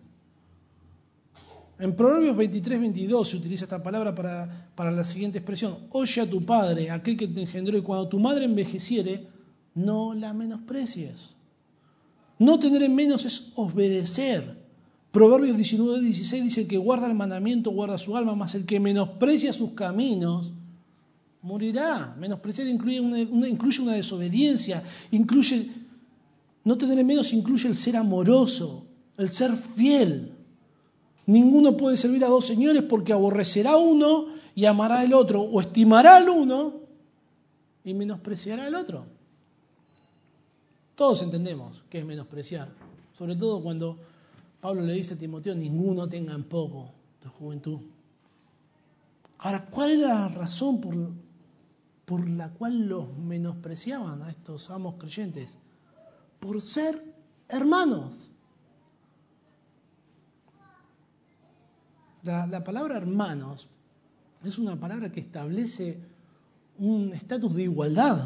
En Proverbios 23-22 se utiliza esta palabra para la siguiente expresión. Oye a tu padre, aquel que te engendró, y cuando tu madre envejeciere, no la menosprecies. No tener en menos es obedecer. Proverbios 19-16 dice que guarda el mandamiento, guarda su alma, mas el que menosprecia sus caminos, morirá. Menospreciar incluye una desobediencia, no tener en menos incluye el ser amoroso, el ser fiel. Ninguno puede servir a dos señores porque aborrecerá a uno y amará al otro, o estimará al uno y menospreciará al otro. Todos entendemos qué es menospreciar, sobre todo cuando Pablo le dice a Timoteo, ninguno tenga en poco tu juventud. Ahora, ¿cuál era la razón por la cual los menospreciaban a estos amos creyentes? Por ser hermanos. La palabra hermanos es una palabra que establece un estatus de igualdad.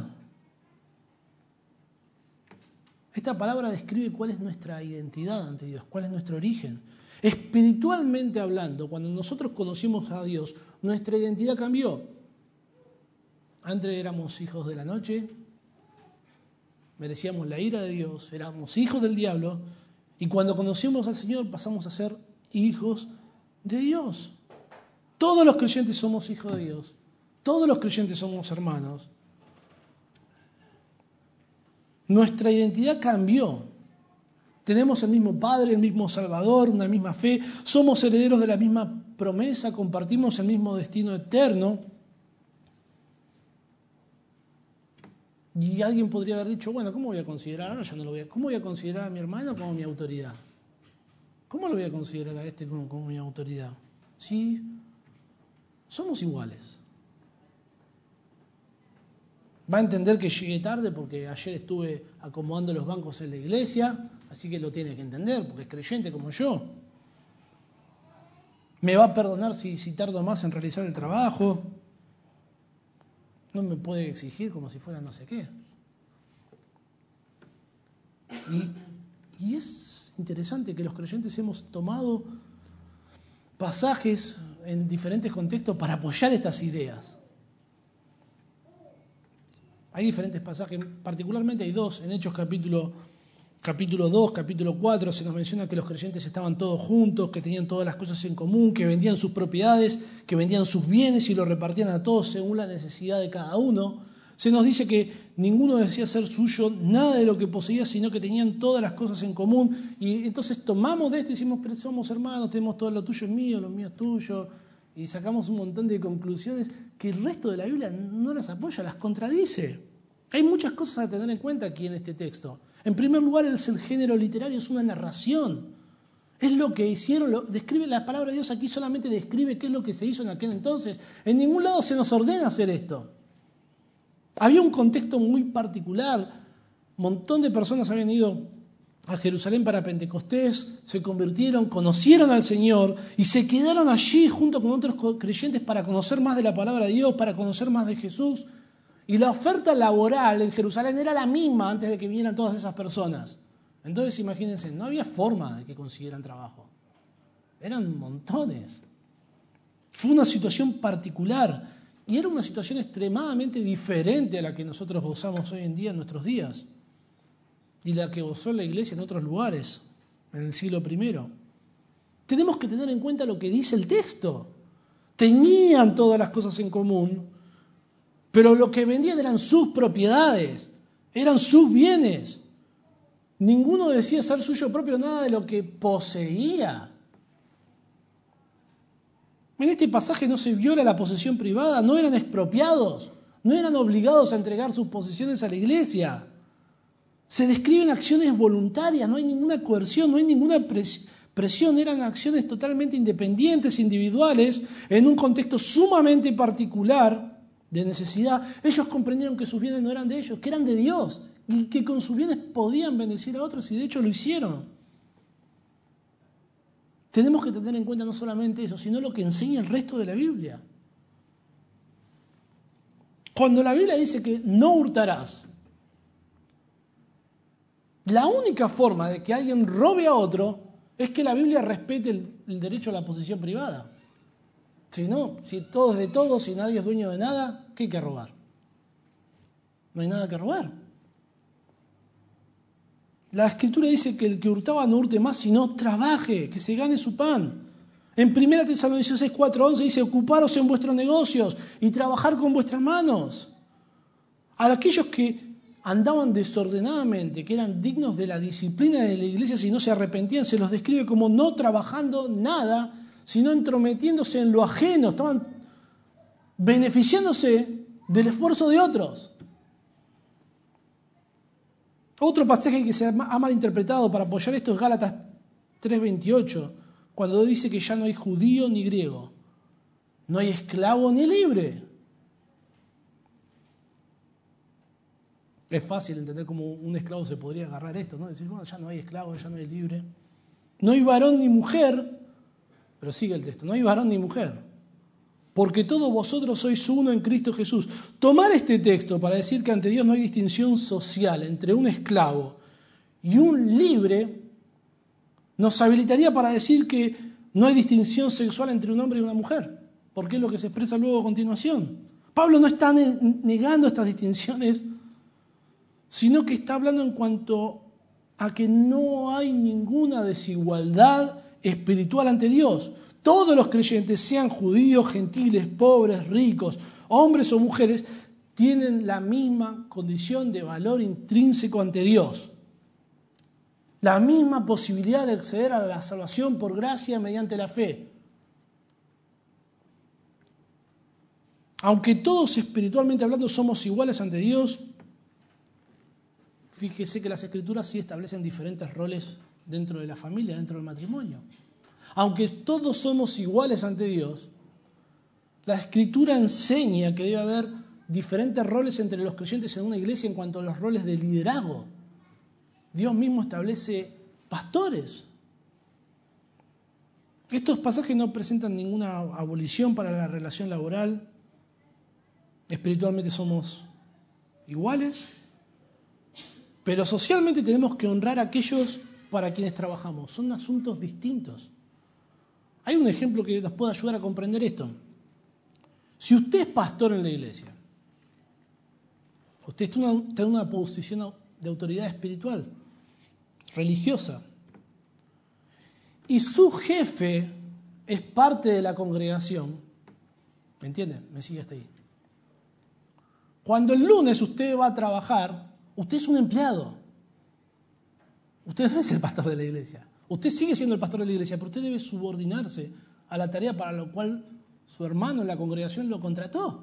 Esta palabra describe cuál es nuestra identidad ante Dios, cuál es nuestro origen. Espiritualmente hablando, cuando nosotros conocimos a Dios, nuestra identidad cambió. Antes éramos hijos de la noche, merecíamos la ira de Dios, éramos hijos del diablo, y cuando conocimos al Señor pasamos a ser hijos de Dios. Todos los creyentes somos hijos de Dios, todos los creyentes somos hermanos. Nuestra identidad cambió. Tenemos el mismo Padre, el mismo Salvador, una misma fe, somos herederos de la misma promesa, compartimos el mismo destino eterno. Y alguien podría haber dicho, bueno, ¿cómo voy a considerar? Ahora yo no lo voy a. ¿Cómo voy a considerar a mi hermano como mi autoridad? ¿Cómo lo voy a considerar a este como mi autoridad? Sí, somos iguales. Va a entender que llegué tarde porque ayer estuve acomodando los bancos en la iglesia, así que lo tiene que entender porque es creyente como yo. Me va a perdonar si tardo más en realizar el trabajo. No me puede exigir como si fuera no sé qué. Y es interesante que los creyentes hemos tomado pasajes en diferentes contextos para apoyar estas ideas. Hay diferentes pasajes, particularmente hay dos. En Hechos capítulo 2, capítulo 4, se nos menciona que los creyentes estaban todos juntos, que tenían todas las cosas en común, que vendían sus propiedades, que vendían sus bienes y los repartían a todos según la necesidad de cada uno. Se nos dice que ninguno decía ser suyo nada de lo que poseía, sino que tenían todas las cosas en común. Y entonces tomamos de esto y decimos, pero somos hermanos, tenemos todo lo tuyo es mío, lo mío es tuyo. y sacamos un montón de conclusiones que el resto de la Biblia no las apoya, las contradice. Hay muchas cosas a tener en cuenta aquí en este texto. En primer lugar, es el género literario, es una narración. Es lo que hicieron, describe la palabra de Dios aquí, solamente describe qué es lo que se hizo en aquel entonces. En ningún lado se nos ordena hacer esto. Había un contexto muy particular. Un montón de personas habían ido a Jerusalén para Pentecostés, se convirtieron, conocieron al Señor y se quedaron allí junto con otros creyentes para conocer más de la palabra de Dios, para conocer más de Jesús. Y la oferta laboral en Jerusalén era la misma antes de que vinieran todas esas personas. Entonces imagínense, no había forma de que consiguieran trabajo. Eran montones. Fue una situación particular y era una situación extremadamente diferente a la que nosotros gozamos hoy en día en nuestros días y la que gozó la iglesia en otros lugares en el siglo I. Tenemos que tener en cuenta lo que dice el texto. Tenían todas las cosas en común, pero lo que vendían eran sus propiedades, eran sus bienes. Ninguno decía ser suyo propio nada de lo que poseía. En este pasaje no se viola la posesión privada, no eran expropiados, no eran obligados a entregar sus posesiones a la iglesia. Se describen acciones voluntarias, no hay ninguna coerción, no hay ninguna presión, eran acciones totalmente independientes, individuales, en un contexto sumamente particular de necesidad. Ellos comprendieron que sus bienes no eran de ellos, que eran de Dios, y que con sus bienes podían bendecir a otros, y de hecho lo hicieron. Tenemos que tener en cuenta no solamente eso, sino lo que enseña el resto de la Biblia. Cuando la Biblia dice que no hurtarás, la única forma de que alguien robe a otro es que la Biblia respete el derecho a la posesión privada. Si no, si todo es de todo, si nadie es dueño de nada, ¿qué hay que robar? No hay nada que robar. La Escritura dice que el que hurtaba no hurte más, sino trabaje, que se gane su pan. En 1 Tesalonicenses 4:11 dice, ocuparos en vuestros negocios y trabajar con vuestras manos. A aquellos que andaban desordenadamente, que eran dignos de la disciplina de la iglesia si no se arrepentían, se los describe como no trabajando nada, sino entrometiéndose en lo ajeno, estaban beneficiándose del esfuerzo de otros. Otro pasaje que se ha malinterpretado para apoyar esto es Gálatas 3:28, cuando dice que ya no hay judío ni griego, no hay esclavo ni libre. Es fácil entender cómo un esclavo se podría agarrar esto, ¿no? Decir, bueno, ya no hay esclavo, ya no hay libre. No hay varón ni mujer, pero sigue el texto, no hay varón ni mujer, porque todos vosotros sois uno en Cristo Jesús. Tomar este texto para decir que ante Dios no hay distinción social entre un esclavo y un libre, nos habilitaría para decir que no hay distinción sexual entre un hombre y una mujer, porque es lo que se expresa luego a continuación. Pablo no está negando estas distinciones, sino que está hablando en cuanto a que no hay ninguna desigualdad espiritual ante Dios. Todos los creyentes, sean judíos, gentiles, pobres, ricos, hombres o mujeres, tienen la misma condición de valor intrínseco ante Dios. La misma posibilidad de acceder a la salvación por gracia mediante la fe. Aunque todos espiritualmente hablando somos iguales ante Dios, fíjese que las Escrituras sí establecen diferentes roles dentro de la familia, dentro del matrimonio. Aunque todos somos iguales ante Dios, la Escritura enseña que debe haber diferentes roles entre los creyentes en una iglesia en cuanto a los roles de liderazgo. Dios mismo establece pastores. Estos pasajes no presentan ninguna abolición para la relación laboral. Espiritualmente somos iguales, pero socialmente tenemos que honrar a aquellos para quienes trabajamos. Son asuntos distintos. Hay un ejemplo que nos puede ayudar a comprender esto. Si usted es pastor en la iglesia, usted está en una posición de autoridad espiritual, religiosa, y su jefe es parte de la congregación, ¿me entiende? Me sigue hasta ahí. Cuando el lunes usted va a trabajar, usted es un empleado. Usted no es el pastor de la iglesia. Usted sigue siendo el pastor de la iglesia, pero usted debe subordinarse a la tarea para la cual Su hermano en la congregación lo contrató.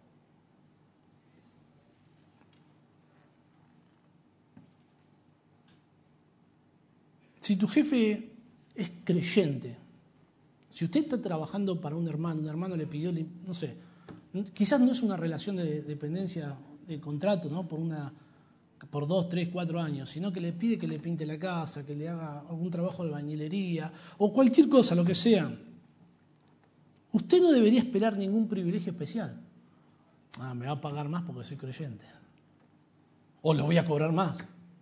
Si tu jefe es creyente, si usted está trabajando para un hermano le pidió, no sé, quizás no es una relación de dependencia de contrato, ¿no? Por 2, 3, 4 años, sino que le pide que le pinte la casa, que le haga algún trabajo de albañilería o cualquier cosa, lo que sea. Usted no debería esperar ningún privilegio especial. Me va a pagar más porque soy creyente. O le voy a cobrar más.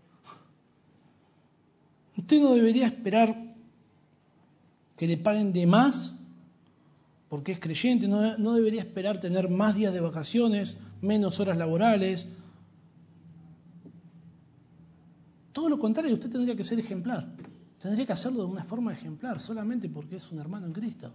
Usted no debería esperar que le paguen de más porque es creyente. No debería esperar tener más días de vacaciones, menos horas laborales. Todo lo contrario, usted tendría que ser ejemplar. Tendría que hacerlo de una forma ejemplar, solamente porque es un hermano en Cristo.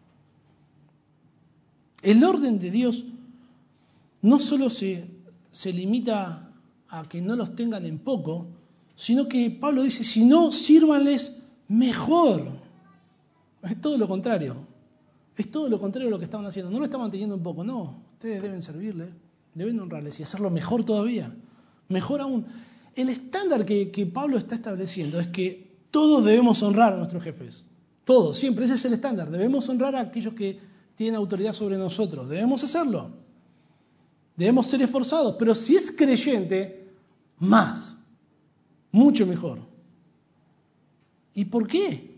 El orden de Dios no solo se limita a que no los tengan en poco, sino que Pablo dice, si no, sírvanles mejor. Es todo lo contrario. Es todo lo contrario de lo que estaban haciendo. No lo estaban teniendo en poco, no. Ustedes deben servirle, deben honrarles y hacerlo mejor todavía. Mejor aún. El estándar que Pablo está estableciendo es que todos debemos honrar a nuestros jefes. Todos, siempre. Ese es el estándar. Debemos honrar a aquellos que tienen autoridad sobre nosotros. Debemos hacerlo. Debemos ser esforzados. Pero si es creyente, más. Mucho mejor. ¿Y por qué?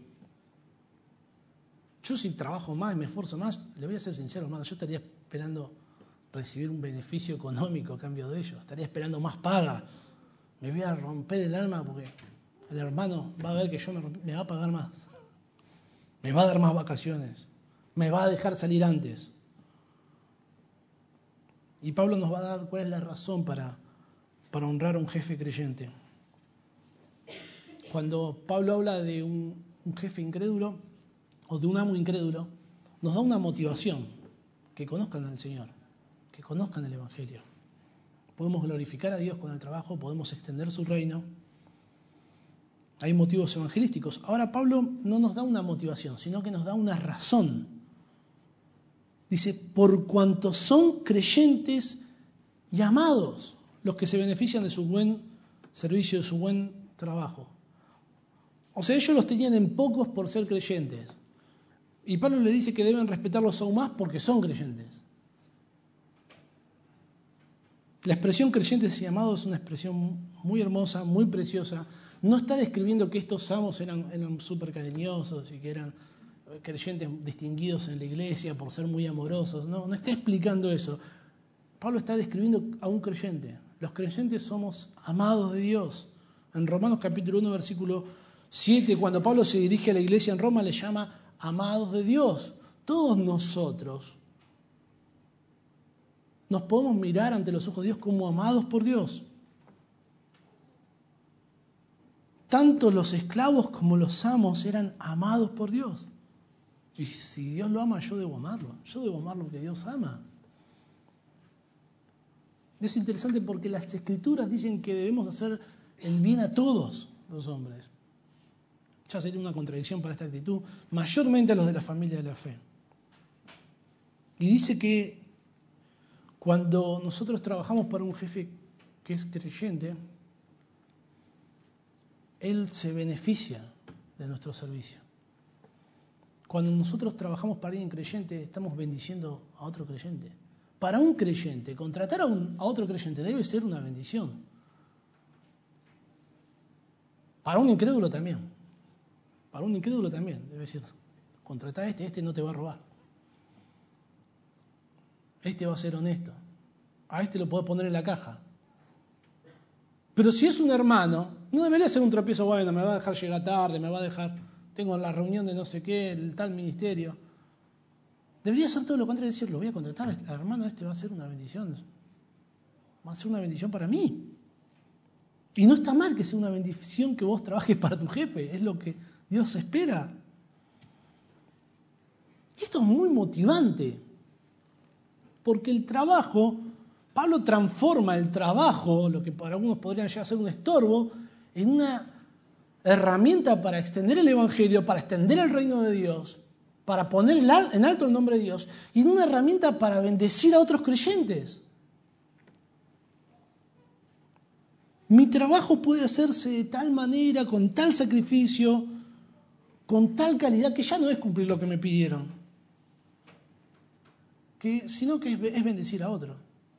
Yo si trabajo más y me esfuerzo más, le voy a ser sincero, hermano, yo estaría esperando recibir un beneficio económico a cambio de ello. Estaría esperando más paga. Me voy a romper el alma porque el hermano va a ver que yo me va a pagar más. Me va a dar más vacaciones. Me va a dejar salir antes. Y Pablo nos va a dar cuál es la razón para honrar a un jefe creyente. Cuando Pablo habla de un jefe incrédulo o de un amo incrédulo, nos da una motivación, que conozcan al Señor, que conozcan el Evangelio. Podemos glorificar a Dios con el trabajo, podemos extender su reino. Hay motivos evangelísticos. Ahora Pablo no nos da una motivación, sino que nos da una razón. Dice, por cuanto son creyentes y amados los que se benefician de su buen servicio, de su buen trabajo. O sea, ellos los tenían en pocos por ser creyentes. Y Pablo le dice que deben respetarlos aún más porque son creyentes. La expresión creyentes y amados es una expresión muy hermosa, muy preciosa. No está describiendo que estos amos eran súper cariñosos y que eran creyentes distinguidos en la iglesia por ser muy amorosos. No está explicando eso. Pablo está describiendo a un creyente. Los creyentes somos amados de Dios. En Romanos capítulo 1, versículo 7, cuando Pablo se dirige a la iglesia en Roma, le llama amados de Dios. Todos nosotros nos podemos mirar ante los ojos de Dios como amados por Dios. Tanto los esclavos como los amos eran amados por Dios. Y si Dios lo ama, yo debo amarlo. Yo debo amar lo que Dios ama. Es interesante porque las Escrituras dicen que debemos hacer el bien a todos los hombres. Ya sería una contradicción para esta actitud, mayormente a los de la familia de la fe. Y dice que cuando nosotros trabajamos para un jefe que es creyente, él se beneficia de nuestro servicio. Cuando nosotros trabajamos para alguien creyente, estamos bendiciendo a otro creyente. Para un creyente, contratar a otro creyente debe ser una bendición. Para un incrédulo también. Para un incrédulo también, debe decir, contratá a este no te va a robar. Este va a ser honesto. A este lo podés poner en la caja. Pero si es un hermano, no debería ser un tropiezo, bueno, me va a dejar llegar tarde, me va a dejar, tengo la reunión de no sé qué, el tal ministerio. Debería ser todo lo contrario, decir, lo voy a contratar al hermano, este va a ser una bendición. Va a ser una bendición para mí. Y no está mal que sea una bendición que vos trabajes para tu jefe, es lo que Dios espera. Y esto es muy motivante, porque el trabajo, Pablo transforma el trabajo, lo que para algunos podrían llegar a ser un estorbo, en una herramienta para extender el Evangelio, para extender el reino de Dios. para poner en alto el nombre de Dios y en una herramienta para bendecir a otros creyentes. Mi trabajo puede hacerse de tal manera, con tal sacrificio, con tal calidad, que ya no es cumplir lo que me pidieron, sino que es bendecir a otros.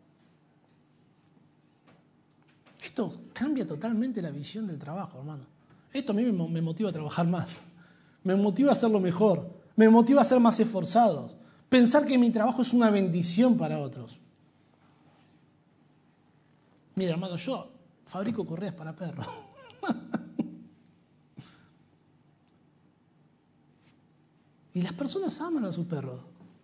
Esto cambia totalmente la visión del trabajo, hermano. Esto a mí me motiva a trabajar más, me motiva a hacerlo mejor, me motiva a ser más esforzados, pensar que mi trabajo es una bendición para otros. Mira, hermano, yo fabrico correas para perros. Y las personas aman a sus perros.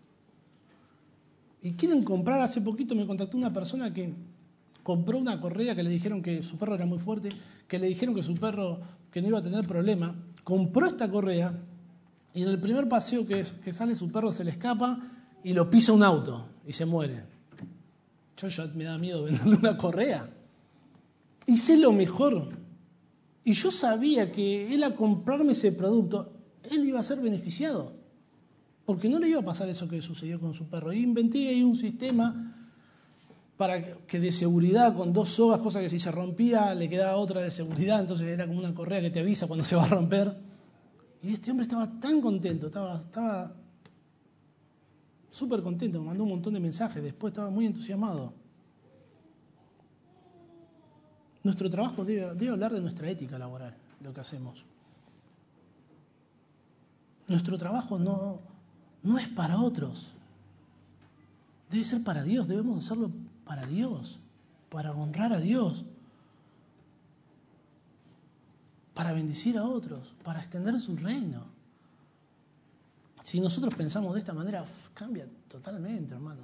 Y quieren comprar. Hace poquito me contactó una persona que compró una correa que le dijeron que su perro era muy fuerte, que le dijeron que su perro que no iba a tener problema. Compró esta correa y en el primer paseo que sale su perro se le escapa y lo pisa un auto y se muere. Yo ya me da miedo venderle una correa. Hice lo mejor. Y yo sabía que él, a comprarme ese producto, él iba a ser beneficiado. Porque no le iba a pasar eso que sucedió con su perro. Y inventé ahí un sistema para que de seguridad, con 2 sogas, cosa que si se rompía le quedaba otra de seguridad. Entonces era como una correa que te avisa cuando se va a romper. Y este hombre estaba tan contento, estaba súper contento. Me mandó un montón de mensajes. Después estaba muy entusiasmado. Nuestro trabajo debe hablar de nuestra ética laboral, lo que hacemos. Nuestro trabajo no es para otros. Debe ser para Dios, debemos hacerlo para Dios, para honrar a Dios, para bendecir a otros, para extender su reino. Si nosotros pensamos de esta manera, cambia totalmente, hermano.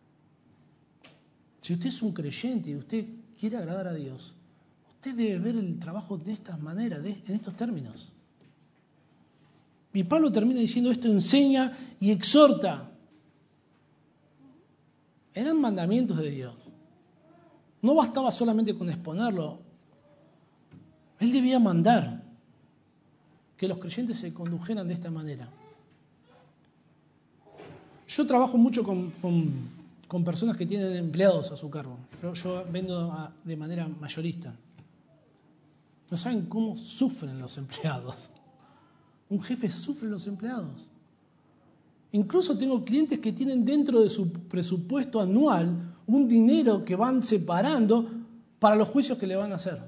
Si usted es un creyente y usted quiere agradar a Dios, usted debe ver el trabajo de esta manera, en estos términos. Y Pablo termina diciendo esto: enseña y exhorta. Eran mandamientos de Dios. No bastaba solamente con exponerlo. Él debía mandar que los creyentes se condujeran de esta manera. Yo trabajo mucho con personas que tienen empleados a su cargo. Yo vendo de manera mayorista. No saben cómo sufren los empleados. Un jefe sufre los empleados. Incluso tengo clientes que tienen dentro de su presupuesto anual un dinero que van separando para los juicios que le van a hacer.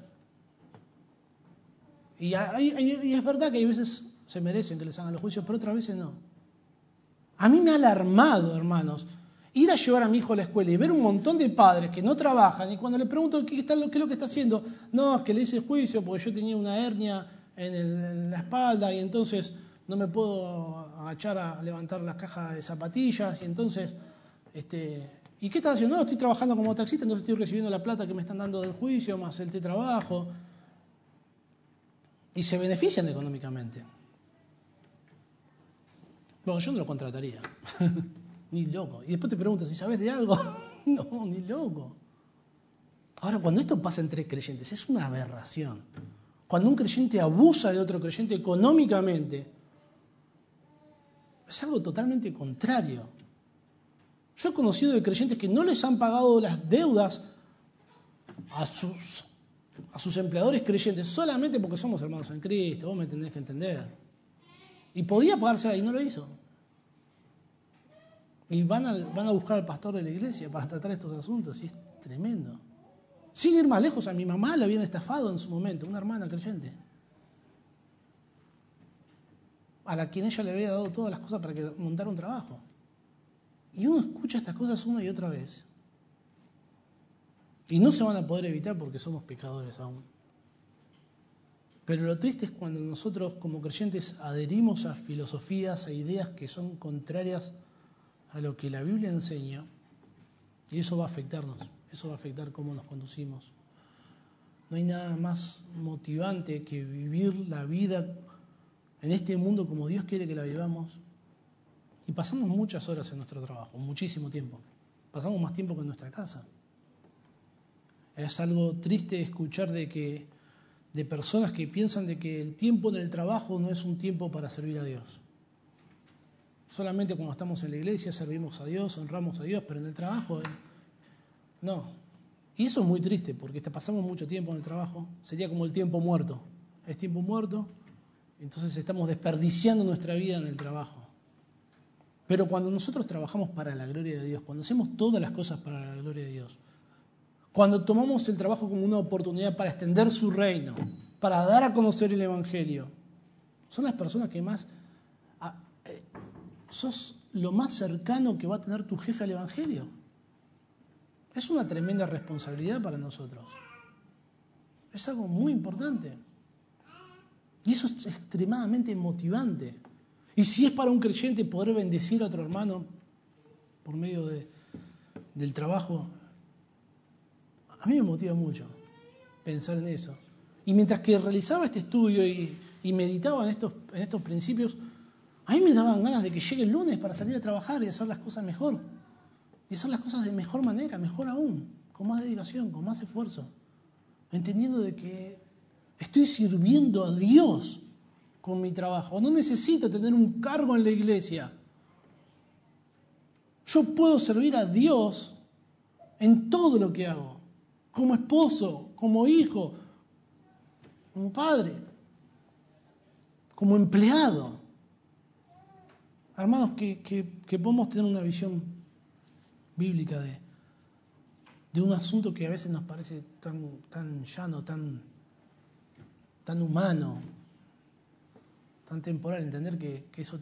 Y es verdad que hay veces se merecen que les hagan los juicios, pero otras veces no. A mí me ha alarmado, hermanos, ir a llevar a mi hijo a la escuela y ver un montón de padres que no trabajan, y cuando le pregunto qué es lo que está haciendo, no, es que le hice juicio porque yo tenía una hernia en la espalda y entonces no me puedo agachar a levantar las cajas de zapatillas, y entonces, ¿y qué estás haciendo? No, estoy trabajando como taxista, entonces estoy recibiendo la plata que me están dando del juicio, más el trabajo. Y se benefician económicamente. Bueno, yo no lo contrataría. Ni loco. Y después te preguntas, ¿si sabes de algo? No, ni loco. Ahora, cuando esto pasa entre creyentes, es una aberración. Cuando un creyente abusa de otro creyente económicamente, es algo totalmente contrario. Yo he conocido de creyentes que no les han pagado las deudas a sus empleadores creyentes solamente porque somos hermanos en Cristo, vos me tenés que entender. Y podía pagársela y no lo hizo. Y van a buscar al pastor de la iglesia para tratar estos asuntos, y es tremendo. Sin ir más lejos, a mi mamá la habían estafado en su momento, una hermana creyente, a la quien ella le había dado todas las cosas para que montara un trabajo. Y uno escucha estas cosas una y otra vez. Y no se van a poder evitar porque somos pecadores aún. Pero lo triste es cuando nosotros como creyentes adherimos a filosofías, a ideas que son contrarias a lo que la Biblia enseña, y eso va a afectarnos, eso va a afectar cómo nos conducimos. No hay nada más motivante que vivir la vida en este mundo como Dios quiere que la vivamos. Y pasamos muchas horas en nuestro trabajo, muchísimo tiempo. Pasamos más tiempo que en nuestra casa. Es algo triste escuchar de personas que piensan de que el tiempo en el trabajo no es un tiempo para servir a Dios. Solamente cuando estamos en la iglesia servimos a Dios, honramos a Dios, pero en el trabajo no. Y eso es muy triste, porque pasamos mucho tiempo en el trabajo. Sería como el tiempo muerto. Es tiempo muerto, entonces estamos desperdiciando nuestra vida en el trabajo. Pero cuando nosotros trabajamos para la gloria de Dios, cuando hacemos todas las cosas para la gloria de Dios, cuando tomamos el trabajo como una oportunidad para extender su reino, para dar a conocer el Evangelio, son las personas que más... sos lo más cercano que va a tener tu jefe al Evangelio. Es una tremenda responsabilidad para nosotros. Es algo muy importante. Y eso es extremadamente motivante. Y si es para un creyente poder bendecir a otro hermano por medio del trabajo, a mí me motiva mucho pensar en eso. Y mientras que realizaba este estudio y meditaba en estos principios, a mí me daban ganas de que llegue el lunes para salir a trabajar y hacer las cosas mejor. Y hacer las cosas de mejor manera, mejor aún, con más dedicación, con más esfuerzo. Entendiendo de que estoy sirviendo a Dios con mi trabajo. No necesito tener un cargo en la iglesia. Yo puedo servir a Dios en todo lo que hago. Como esposo, como hijo, como padre, como empleado. Hermanos, que podamos tener una visión bíblica de un asunto que a veces nos parece tan llano, tan humano, tan temporal, entender que eso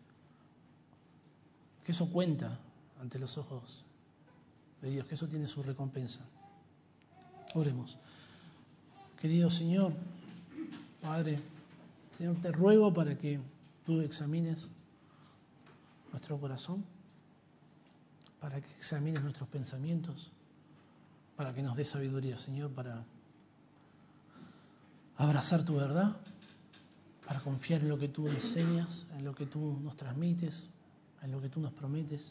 cuenta ante los ojos de Dios, que eso tiene su recompensa. Oremos. Querido Señor, Padre, Señor, te ruego para que tú examines nuestro corazón, para que examines nuestros pensamientos, para que nos dé sabiduría, Señor, para abrazar tu verdad, para confiar en lo que tú enseñas, en lo que tú nos transmites, en lo que tú nos prometes.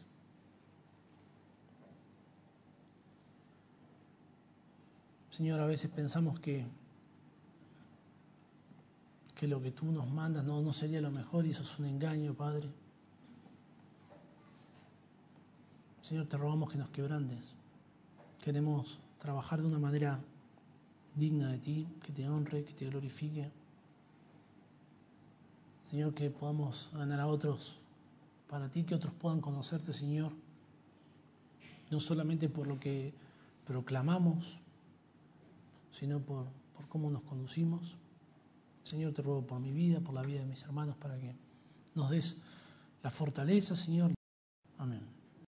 Señor, a veces pensamos que lo que tú nos mandas no sería lo mejor y eso es un engaño, Padre. Señor, te rogamos que nos quebrantes. Queremos trabajar de una manera digna de ti, que te honre, que te glorifique. Señor, que podamos ganar a otros para ti, que otros puedan conocerte, Señor, no solamente por lo que proclamamos, sino por cómo nos conducimos. Señor, te ruego por mi vida, por la vida de mis hermanos, para que nos des la fortaleza, Señor. Amén.